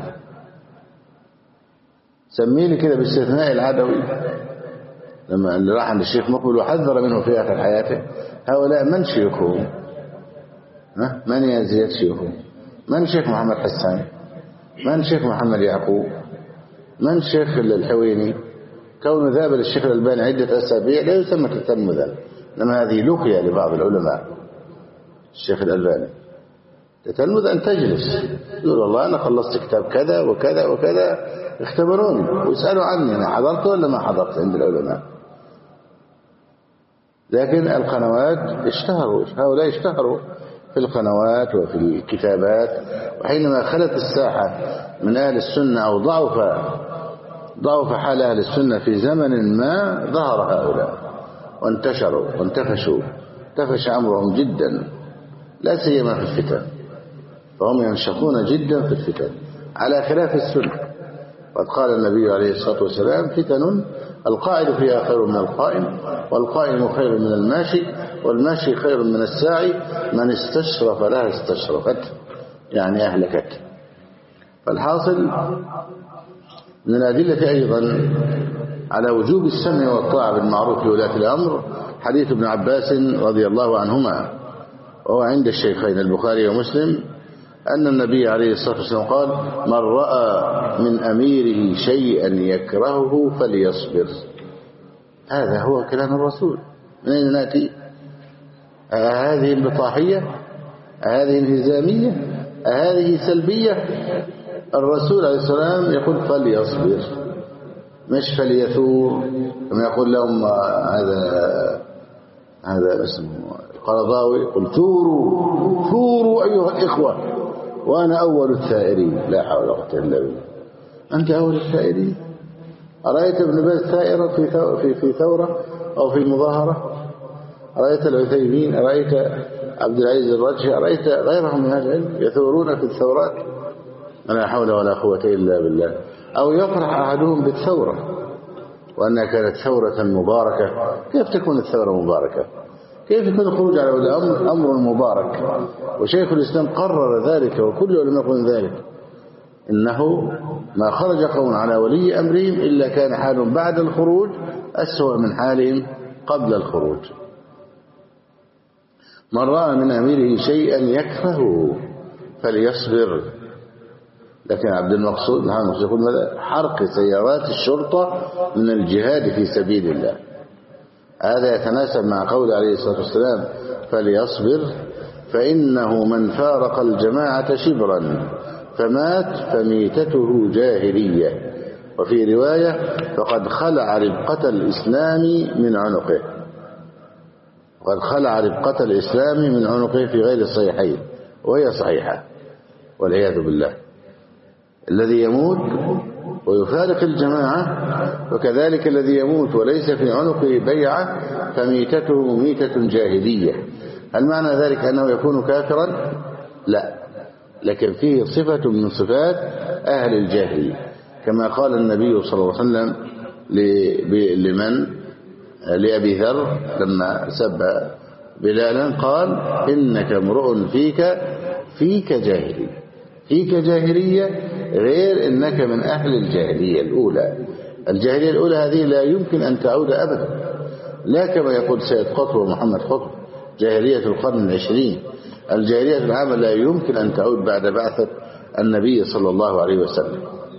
سميني كده باستثناء العدوي لما اللي راح عند الشيخ مقبل وحذر منه في آخر حياته. هؤلاء من شيخهم؟ من يزيد شيخهم؟ من شيخ محمد حسان؟ من شيخ محمد يعقوب؟ من شيخ الحويني؟ كون ذهب للشيخ الألباني عدة أسابيع لا يسمى تتلمذا، لما هذه لقية لبعض العلماء. الشيخ الألباني تتلمذ أن تجلس يقول والله أنا خلصت كتاب كذا وكذا وكذا، اختبروني ويسألوا عني أنا حضرت ولا ما حضرت عند العلماء. لكن القنوات اشتهروا، هؤلاء اشتهروا في القنوات وفي الكتابات، وحينما خلت الساحة من أهل السنة أو ضعف حال أهل السنة في زمن ما ظهر هؤلاء وانتشروا وانتفشوا، انتفش أمرهم جدا لا سيما في الفتن، فهم ينشطون جدا في الفتن على خلاف السنة. قد قال النبي عليه الصلاة والسلام فتن القائد فيها خير من القائم، والقائم خير من الماشي، والماشي خير من الساعي، من استشرف لها استشرفت يعني أهلكت. فالحاصل من الأدلة أيضا على وجوب السمع والطاعة بالمعروف لولاة الأمر حديث ابن عباس رضي الله عنهما، وهو عند الشيخين البخاري ومسلم، أن النبي عليه الصلاة والسلام قال من رأى من أميره شيئا يكرهه فليصبر. هذا هو كلام الرسول. من أين نأتي؟ هذه البطاحية؟ هذه الهزامية؟ هذه سلبية؟ الرسول عليه السلام يقول فليصبر، مش فليثور كما يقول لهم هذا اسمه القرضاوي، يقول ثوروا أيها الإخوة وأنا أول الثائرين. لا حول ولا قوة إلا بالله. أنت أول الثائرين؟ أرأيت ابن باز ثائرا في ثورة أو في مظاهرة؟ أرأيت العثيمين؟ أرأيت عبد العزيز الرجحي؟ أرأيت غيرهم من أهل العلم يثورون في الثورات؟ لا حول ولا قوة إلا بالله. أو يفرح أحدهم بالثورة وأنها كانت ثورة مباركة. كيف تكون الثورة مباركة؟ كيف يكون الخروج على ولي أمر مبارك؟ وشيخ الإسلام قرر ذلك وكل علماء يقولون ذلك، إنه ما خرج قوم على ولي أمرهم إلا كان حالهم بعد الخروج أسوأ من حالهم قبل الخروج. من رأى من أميره شيئا يكرهه فليصبر. لكن عبد المقصود يقول ماذا؟ حرق سيارات الشرطة من الجهاد في سبيل الله. هذا يتناسب مع قول عليه الصلاة والسلام فليصبر فإنه من فارق الجماعة شبرا فمات فميتته جاهلية. وفي رواية فقد خلع ربقة الإسلام من عنقه. وقد خلع ربقة الإسلام من عنقه في غير الصحيحين وهي صحيحة والعياذ بالله. الذي يموت ويفارق الجماعة وكذلك الذي يموت وليس في عنقه بيعة فميتته ميتة جاهلية. هل معنى ذلك أنه يكون كافرا؟ لا، لكن فيه صفة من صفات أهل الجاهلية، كما قال النبي صلى الله عليه وسلم لأبي ذر لما سب بلالا قال إنك امرؤ فيك جاهلية. فيك جاهلية غير إنك من أهل الجاهلية الأولى. الجاهلية الأولى هذه لا يمكن أن تعود أبدا، لا كما يقول سيد قطب ومحمد قطب جاهلية القرن العشرين. الجاهلية العامة لا يمكن أن تعود بعد بعثة النبي صلى الله عليه وسلم.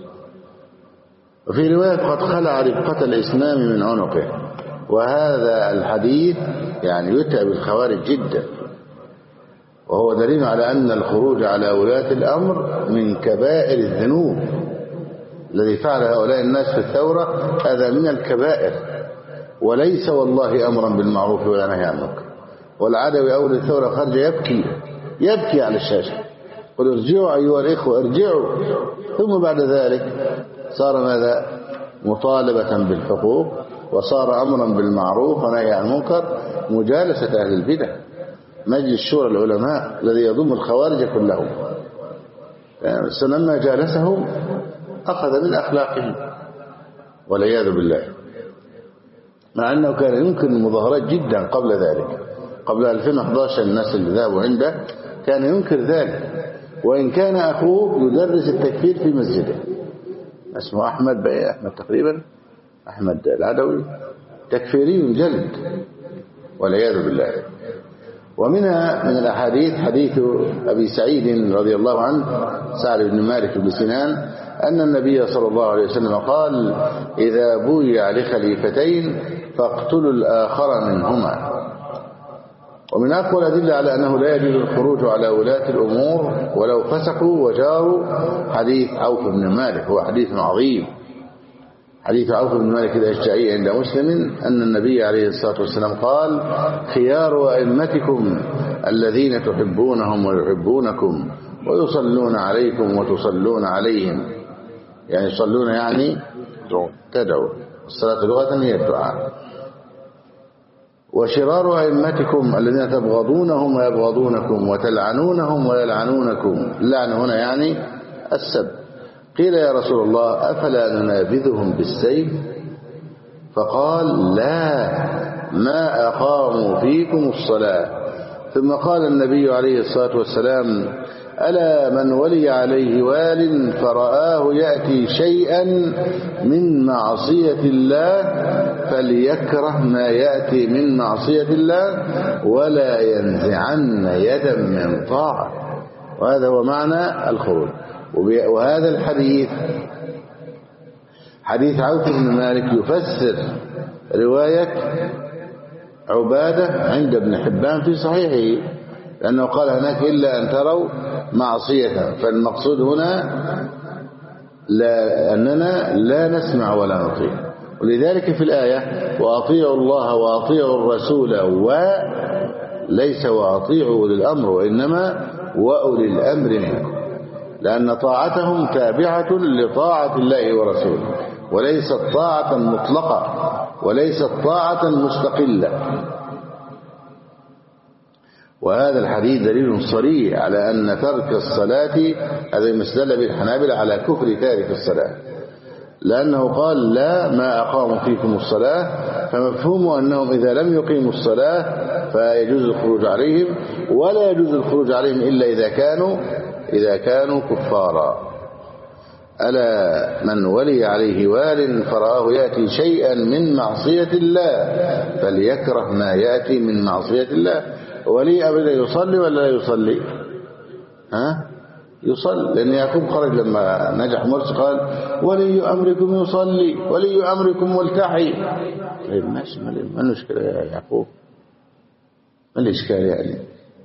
وفي رواية قد خلع ربقة الإسلام من عنقه. وهذا الحديث يعني يتعب الخوارج جدا، وهو دليل على أن الخروج على ولاة الأمر من كبائر الذنوب. الذي فعل هؤلاء الناس في الثورة هذا من الكبائر، وليس والله أمرا بالمعروف ولا نهي عن المنكر. والعدوي أول الثورة خرج يبكي على الشاشة، قل ارجعوا أيها الإخوة ارجعوا. ثم بعد ذلك صار ماذا؟ مطالبة بالحقوق، وصار أمرا بالمعروف ونهي عن المنكر، مجالسة أهل البدع، مجلس شورى العلماء الذي يضم الخوارج كلهم. فلما جالسهم أخذ من أخلاقهم والعياذ بالله، مع أنه كان يمكن المظاهرات جدا قبل ذلك. قبل 2011 الناس اللي ذهبوا عنده كان ينكر ذلك، وإن كان أخوه يدرس التكفير في مسجده، اسمه أحمد تقريبا، أحمد العدوي، تكفيري جلد والعياذ بالله. ومنها من الأحاديث حديث أبي سعيد رضي الله عنه سعد بن مالك بن سنان أن النبي صلى الله عليه وسلم قال إذا بويع لخليفتين فاقتلوا الآخر منهما. ومن أقوى الأدلة على أنه لا يجوز الخروج على ولاة الأمور ولو فسقوا وجاروا حديث عوف بن مالك، هو حديث عظيم. حديث عوف بن مالك الأشجعي عند مسلم أن النبي عليه الصلاة والسلام قال خيار أئمتكم الذين تحبونهم ويحبونكم ويصلون عليكم وتصلون عليهم. يعني يصلون يعني تدعو، الصلاة لغة هي الدعاء. وشرار أئمتكم الذين تبغضونهم ويبغضونكم وتلعنونهم ويلعنونكم. اللعن هنا يعني السب. قيل يا رسول الله أفلا ننابذهم بالسيف؟ فقال لا ما أقاموا فيكم الصلاة. ثم قال النبي عليه الصلاة والسلام ألا من ولي عليه وال فرآه يأتي شيئا من معصية الله فليكره ما يأتي من معصية الله ولا ينزعن يدا من طاعة. وهذا هو معنى الخروج. وهذا الحديث حديث عوف بن مالك يفسر رواية عبادة عند ابن حبان في صحيحه، لأنه قال هناك إلا أن تروا معصية، فالمقصود هنا أننا لا نسمع ولا نطيع. ولذلك في الآية وأطيعوا الله وأطيعوا الرسول وليس وأطيعوا أولي الأمر، وإنما وأولي الأمر منكم، لأن طاعتهم تابعة لطاعة الله ورسوله، وليست طاعة مطلقة وليست طاعة مستقلة. وهذا الحديث دليل صريح على أن ترك الصلاة هذا يمثل بالحنابلة على كفر تارك الصلاة، لأنه قال لا ما أقاموا فيكم الصلاة، فمفهوم أنهم إذا لم يقيموا الصلاة فيجوز الخروج عليهم، ولا يجوز الخروج عليهم إلا إذا كانوا كفارا. ألا من ولي عليه وال فرآه يأتي شيئا من معصية الله فليكره ما يأتي من معصية الله. ولي أبدا يصلي ولا لا يصلي؟ يصلي، لأن يعقوب خرج لما نجح مرسي قال ولي أمركم يصلي ولي أمركم ملتحي. طيب ماشي، ما المشكلة يا يعقوب؟ ما الإشكال يعني؟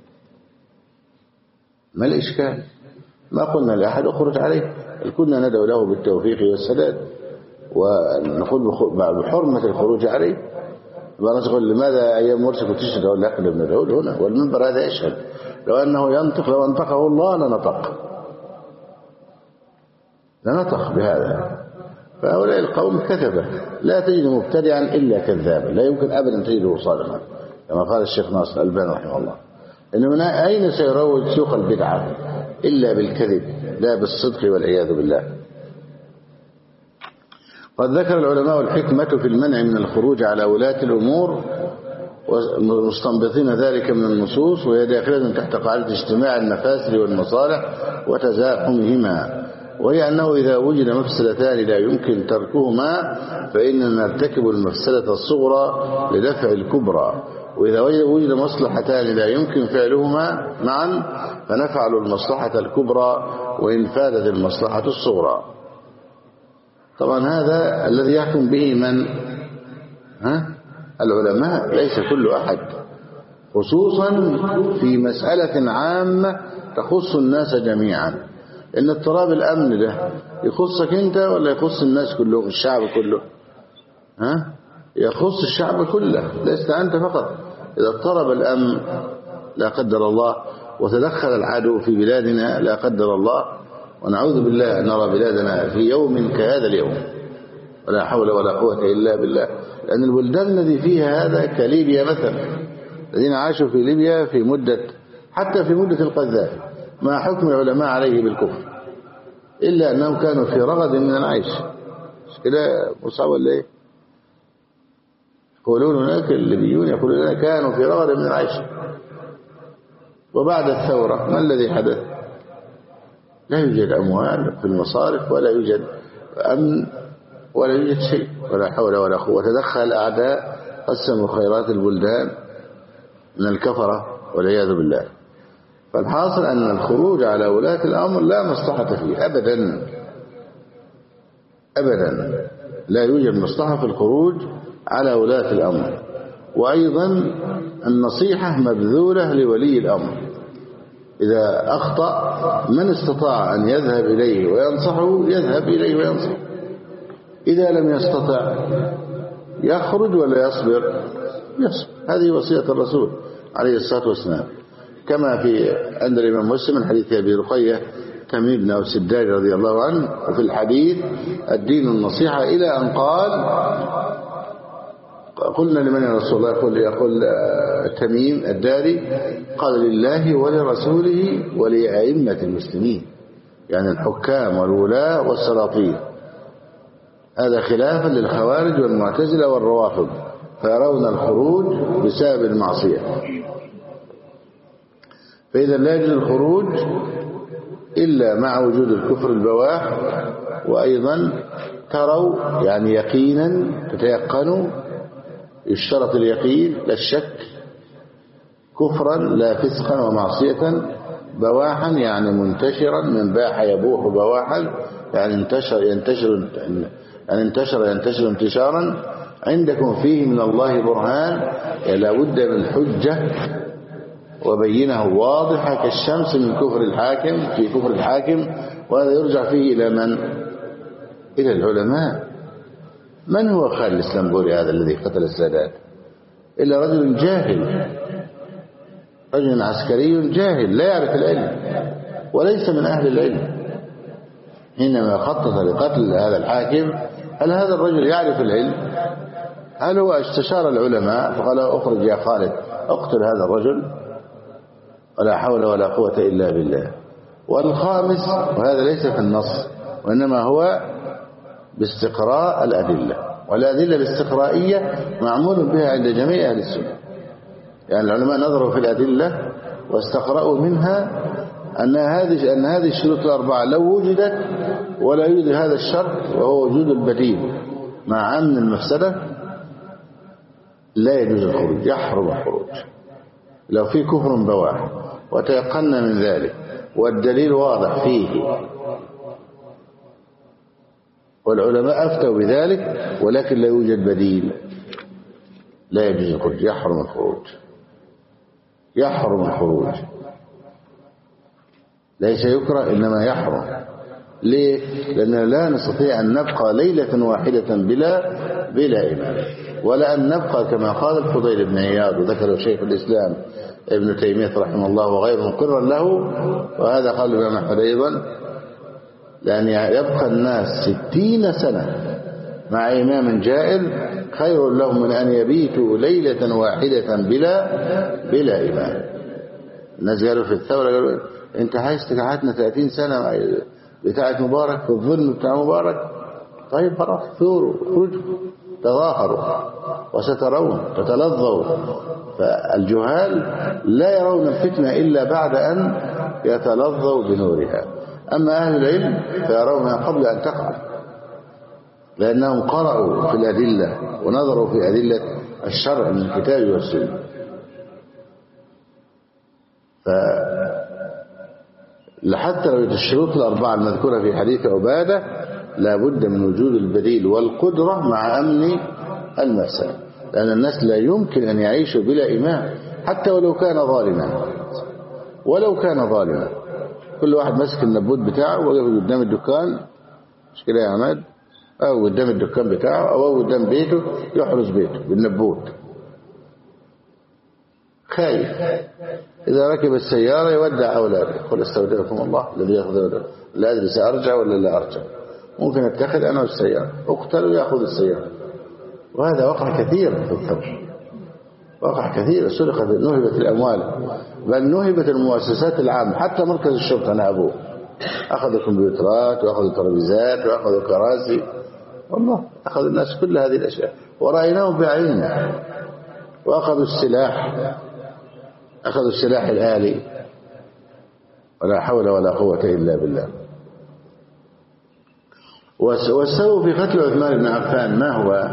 ما الإشكال؟ ما قلنا لأحد أخرج عليه، كنا ندعو له بالتوفيق والسداد ونقول بحرمة الخروج عليه. بقى نقول لماذا أيام مرسي كنت تشهد؟ أقول لك ابن العود هنا والمنبر هذا يشهد، لو أنه ينطق لو أنطقه الله لنطق بهذا. فهؤلاء القوم كذبة، لا تجد مبتدعا إلا كذابا، لا يمكن أبدا تجده صادقا كما قال الشيخ ناصر الألباني رحمه الله، إنه أين سيروج سوق البدعة إلا بالكذب لا بالصدق والعياذ بالله. قد ذكر العلماء الحكمة في المنع من الخروج على ولاة الأمور مستنبطين ذلك من النصوص، وهي داخلة تحت قاعدة اجتماع المفاسد والمصالح وتزاحمهما، وهي أنه إذا وجد مفسدتان لا يمكن تركهما فإننا نرتكب المفسدة الصغرى لدفع الكبرى، وإذا وجد مصلحتان لا يمكن فعلهما معا فنفعل المصلحة الكبرى وإن فاتت المصلحة الصغرى. طبعا هذا الذي يحكم به من؟ العلماء، ليس كل أحد، خصوصا في مسألة عامة تخص الناس جميعا. إن اضطراب الأمن ده يخصك أنت ولا يخص الناس كلهم، الشعب كله؟ يخص الشعب كله، لست أنت فقط. إذا اضطرب الأمن لا قدر الله وتدخل العدو في بلادنا لا قدر الله، ونعوذ بالله أن نرى بلادنا في يوم كهذا اليوم، ولا حول ولا قوة إلا بالله. لأن البلدان الذي فيها هذا كليبيا مثلا، الذين عاشوا في ليبيا حتى في مدة القذافي مع حكم العلماء عليه بالكفر، إلا أنهم كانوا في رغد من العيش. مش كده مصعب ولا إيه؟ يقولون هناك الليبيون يقولون لنا كانوا في رغد من العيش. وبعد الثورة ما الذي حدث؟ لا يوجد أموال في المصارف ولا يوجد أمن ولا يوجد شيء، ولا حول ولا قوة. تدخل الأعداء قسموا خيرات البلدان من الكفرة والعياذ بالله. فالحاصل أن الخروج على ولاة الأمر لا مصلحة فيه أبدا أبدا، لا يوجد مصلحة في الخروج على ولاة الأمر. وأيضا النصيحة مبذولة لولي الأمر، إذا أخطأ من استطاع أن يذهب إليه وينصحه يذهب إليه وينصح، إذا لم يستطع يخرج ولا يصبر؟ يصبر. هذه وصية الرسول عليه الصلاة والسلام، كما في عند الإمام مسلم من حديث أبي رقية تميم بن أوس الداري رضي الله عنه، وفي الحديث الدين النصيحة، إلى أن قال قلنا لمن يا رسول الله؟ يقول تميم الداري قال لله ولرسوله ولأئمة المسلمين، يعني الحكام والولاة والسلاطين. هذا خلافا للخوارج والمعتزلة والروافض، فيرون الخروج بسبب المعصية. فإذا لا يجوز الخروج إلا مع وجود الكفر البواح. وأيضا تروا يعني يقينا تتيقنوا، يشترط اليقين لا الشك، كفرا لا فسقا ومعصية، بواحا يعني منتشرا، من باح يبوح بواحا يعني انتشر ينتشر انتشارا، عندكم فيه من الله برهان، لا بد من حجة وبينه واضحة كالشمس من كفر الحاكم في كفر الحاكم. وهذا يرجع فيه إلى من؟ إلى العلماء. من هو خالد الإسلامبولي هذا الذي قتل السادات؟ إلا رجل جاهل، رجل عسكري جاهل لا يعرف العلم وليس من أهل العلم. حينما خطط لقتل هذا الحاكم، هل هذا الرجل يعرف العلم؟ هل هو استشار العلماء فقال اخرج يا خالد اقتل هذا الرجل؟ ولا حول ولا قوة إلا بالله. والخامس، وهذا ليس في النص وإنما هو باستقراء الأدلة، والأدلة الاستقرائية معمول بها عند جميع أهل السنة. يعني العلماء نظروا في الأدلة واستقرأوا منها أن هذه الشروط الأربعة لو وجدت ولا يوجد هذا الشرط وهو وجود البديل مع أمن المفسدة لا يجوز الخروج، يحرم الخروج لو في كفر بواح وتيقنا من ذلك والدليل واضح فيه. والعلماء أفتوا بذلك، ولكن لا يوجد بديل لا يجوز الخروج، يحرم الخروج، يحرم الخروج، ليس يكره إنما يحرم. ليه؟ لأننا لا نستطيع أن نبقى ليلة واحدة بلا إمام، ولا أن نبقى كما قال الفضيل بن عياض وذكره شيخ الإسلام ابن تيمية رحمه الله وغيره مقرا له، وهذا قال الإمام أحمد أيضا، لأن يبقى الناس 60 سنة مع إمام جائر خير لهم من أن يبيتوا ليلة واحدة بلا إمام. الناس قالوا في الثورة، قالوا انت عايز تقعدنا 30 سنة بتاعت مبارك في الظلم بتاع مبارك؟ طيب خلاص ثوروا، خرجوا، تظاهروا وسترون تتلظوا. فالجهال لا يرون الفتنة إلا بعد أن يتلظوا بنورها، أما أهل العلم فيرونها قبل أن تقع، لأنهم قرأوا في الأدلة ونظروا في أدلة الشرع من الكتاب والسنة. حتى لو الشروط الأربعة المذكورة في حديث عبادة لا بد من وجود البديل والقدرة مع أمن المفسدة، لأن الناس لا يمكن أن يعيشوا بلا إمام حتى ولو كان ظالما، ولو كان ظالما. كل واحد ماسك النبوت بتاعه وقف قدام الدكان، مش كده يا عماد؟ أو قدام الدكان بتاعه أو قدام بيته يحرس بيته بالنبوت، خايف إذا ركب السيارة يودع أولاده، قل استودعكم الله الذي يأخذ، لا أدري سأرجع ولا لا أرجع، ممكن أتخذ أنا والسيارة، أقتل ويأخذ السيارة. وهذا وقع كثير في الثورة، وقع كثير، سرقت نهبت الأموال، بل نهبت المؤسسات العامة، حتى مركز الشرطة نهبوه، أخذوا كمبيوترات وأخذوا ترابيزات وأخذوا كراسي، والله أخذوا الناس كل هذه الأشياء ورأيناهم بعيننا. وأخذوا السلاح، أخذوا السلاح الآلي، ولا حول ولا قوة إلا بالله. والسبب في قتل عثمان بن عفان ما هو؟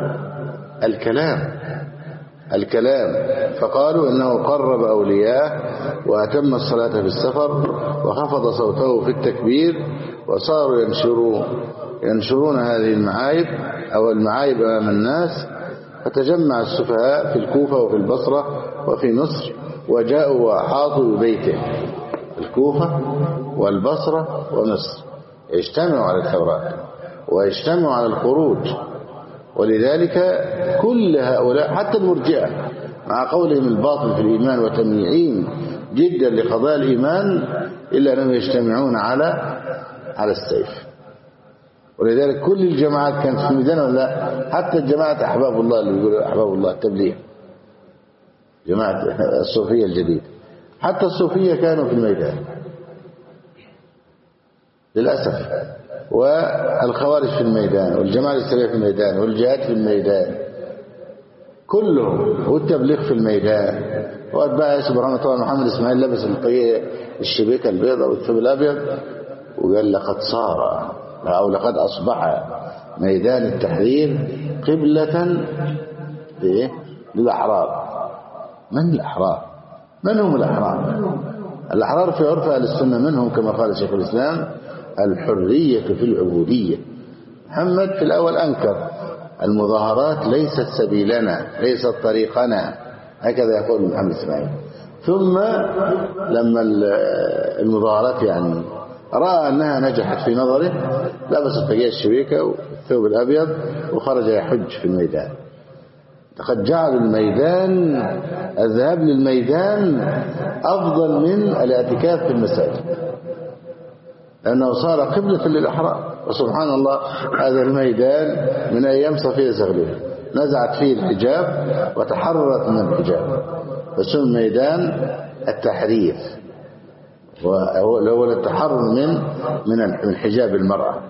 الكلام. فقالوا إنه قرب أولياء وأتم الصلاة في السفر وخفض صوته في التكبير، وصاروا ينشرون هذه المعايب أو المعايب أمام الناس. فتجمع السفهاء في الكوفة وفي البصرة وفي مصر، وجاءوا وأحاطوا ببيته، الكوفة والبصرة ومصر، يجتمعوا على الثورات ويجتمعوا على الخروج. ولذلك كل هؤلاء حتى المرجئة مع قولهم الباطل في الإيمان وتمييعين جدا لقضاء الإيمان، إلا أنهم يجتمعون على السيف. ولذلك كل الجماعات كانت في الميدان ولا لا؟ حتى الجماعة أحباب الله اللي بيقولوا أحباب الله التبليغ، جماعة الصوفية الجديد، حتى الصوفية كانوا في الميدان للأسف، والخوارج في الميدان، والجماعة الإسلامية في الميدان، والجهاد في الميدان كلهم، والتبليغ في الميدان. وأتباع ياسر برهان طبعا محمد إسماعيل لبس الشبيكة البيضاء والثوب الأبيض وقال لقد صار أو لقد أصبح ميدان التحرير قبلة للأحرار. من الأحرار؟ من هم الأحرار؟ الأحرار في عرف أهل السنة منهم كما قال شيخ الإسلام الحرية في العبودية. محمد في الأول أنكر المظاهرات ليست سبيلنا، ليست طريقنا، هكذا يقول محمد إسماعيل. ثم لما المظاهرات يعني رأى أنها نجحت في نظره، لبس الطاقية الشبيكة والثوب الأبيض وخرج يحج في الميدان. لقد جعل الميدان، الذهاب للميدان أفضل من الاعتكاف في المساجد، لأنه صار قبلة للأحرار. وسبحان الله هذا الميدان من أيام صفية زغلول نزعت فيه الحجاب وتحررت من الحجاب، فسمي ميدان التحرير، وهو التحرر من حجاب المرأة.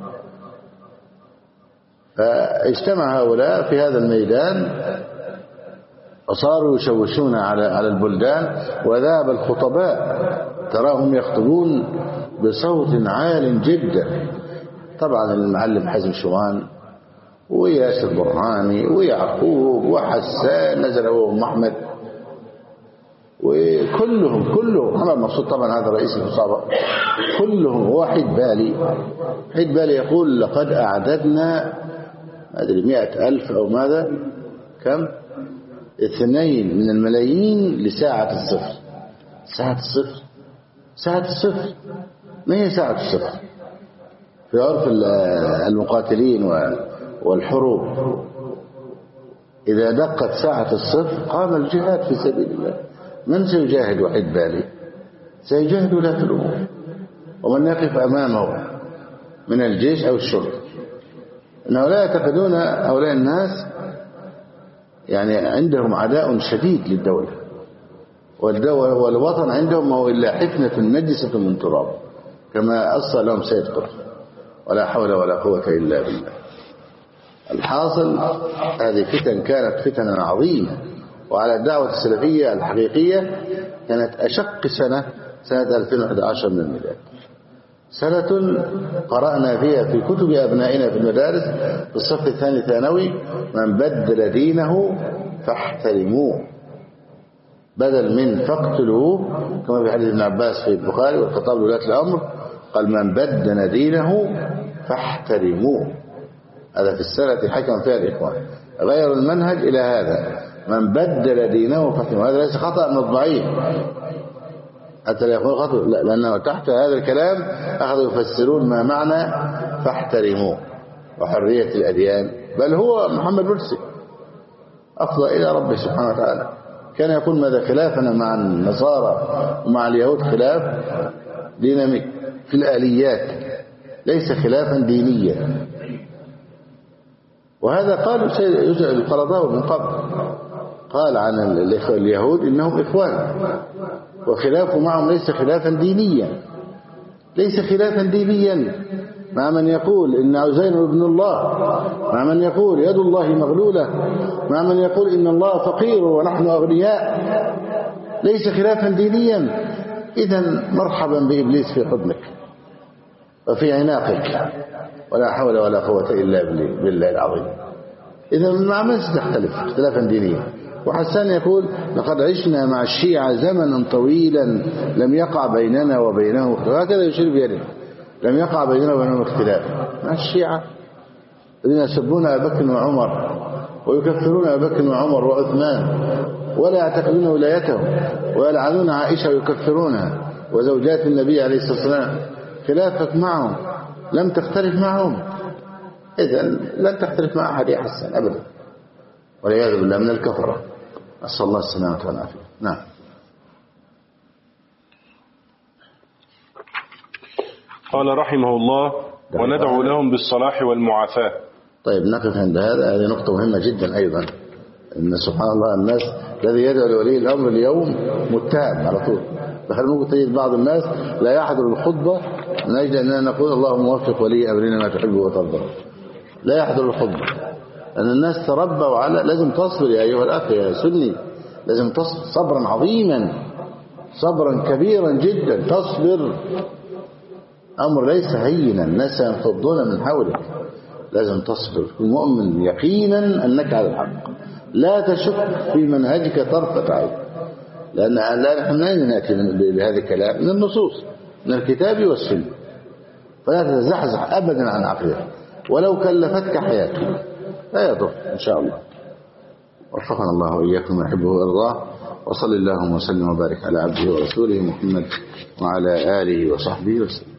فاجتمع هؤلاء في هذا الميدان وصاروا يشوشون على البلدان، وذهب الخطباء تراهم يخطبون بصوت عال جدا. طبعا المعلم حزم شوان وياسر برهاني ويعقوب وحسان نزل هو أم أحمد وكلهم محمد مقصود طبعا هذا رئيس الإصابة، كلهم. وحيد بالي يقول لقد أعددنا ما أدري 100,000 أو ماذا، كم 2 من الملايين لساعة الصفر. ساعة الصفر ما هي ساعة الصفر في عرف المقاتلين والحروب؟ إذا دقت ساعة الصفر قام الجهاد في سبيل الله. من سيجاهد وحيد بالي؟ سيجاهد ولاة الأمور، ومن يقف أمامه من الجيش أو الشرطة. إنه لا يعتقدون هؤلاء الناس يعني عندهم عداء شديد للدولة، والوطن عندهم ما هو إلا حفنة نجسة من تراب، كما أصى لهم سيد قطب. ولا حول ولا قوة إلا بالله. الحاصل هذه فتن كانت فتنا عظيمة، وعلى الدعوة السلفية الحقيقية كانت أشق سنة 2011 من الميلاد، سنة قرأنا فيها في كتب أبنائنا في المدارس في الصف الثاني ثانوي: من بدل دينه فاحترموه، بدل من فاقتلوه، كما في حديث ابن عباس في البخاري والخطاب لولاة الأمر قال: من بدل دينه فاحترموه. هذا في السنة حكم فيها الإخوان، غيروا المنهج إلى هذا: من بدل دينه فاحترموه. هذا ليس خطأ من الضعيف حتى لا يكون خطأ، لا، لأنه تحت هذا الكلام أخذوا يفسرون ما معنى فاحترموه وحرية الأديان. بل هو محمد مرسي أفضى إلى ربه سبحانه وتعالى، كان يقول: ماذا خلافنا مع النصارى ومع اليهود خلاف ديناميك في الآليات، ليس خلافا دينيا. وهذا قالوا القرضاوي من قبل، قال عن اليهود إنهم إخوان، وخلافه معهم ليس خلافا دينيا، ليس خلافا دينيا. مع من يقول إن عزير ابن الله، مع من يقول يد الله مغلولة، مع من يقول إن الله فقير ونحن أغنياء، ليس خلافا دينيا. إذن مرحبا بإبليس في حضنك وفي عناقك، ولا حول ولا قوة إلا بالله العظيم. إذن مع من ستختلف اختلافا دينيا؟ وحسان يقول: لقد عشنا مع الشيعة زمنا طويلا لم يقع بيننا وبينهم اختلاف. هكذا يشير بيده: لم يقع بيننا وبينهم اختلاف. مع الشيعة الذين يسبون أبا بكر وعمر ويكفرون أبا بكر وعمر وعثمان ولا يعتقدون ولايتهم، ويلعنون عائشة ويكفرونها وزوجات النبي عليه الصلاة والسلام. خلافك معهم لم تختلف معهم، إذن لن تختلف مع أحد يا حسن أبدا، والعياذ بالله من الكفرة، نسأل الله السلامة والعافية. نعم. قال رحمه الله: وندعو لهم بالصلاح والمعافاة. طيب نقف عند هذه نقطة مهمة جدا أيضا، إن سبحان الله الناس الذي يدعو لولي الأمر اليوم متهم على طول. بل ممكن تجد بعض الناس لا يحضر الخطبة من أجل أننا نقول: اللهم وفق ولي أمرنا ما تحب وترضى. لا يحضر الخطبة لأن الناس تربوا على لازم تصبر يا أيها الأخ يا سني، لازم تصبر صبرا عظيما، صبرا كبيرا جدا. تصبر، أمر ليس هينا، الناس ينفضون من حولك، لازم تصبر. المؤمن يقينا أنك على الحق، لا تشك في منهجك طرفة عين، لأن نحن لا نأتي بهذا الكلام من النصوص من الكتاب والسنة، فلا تتزحزح أبدا عن عقلك ولو كلفتك حياتك. لا يضر إن شاء الله. وفقنا الله وإياكم ويحبه ويرضاه. وصل اللهم وسلم وبارك على عبده ورسوله محمد وعلى آله وصحبه وسلم.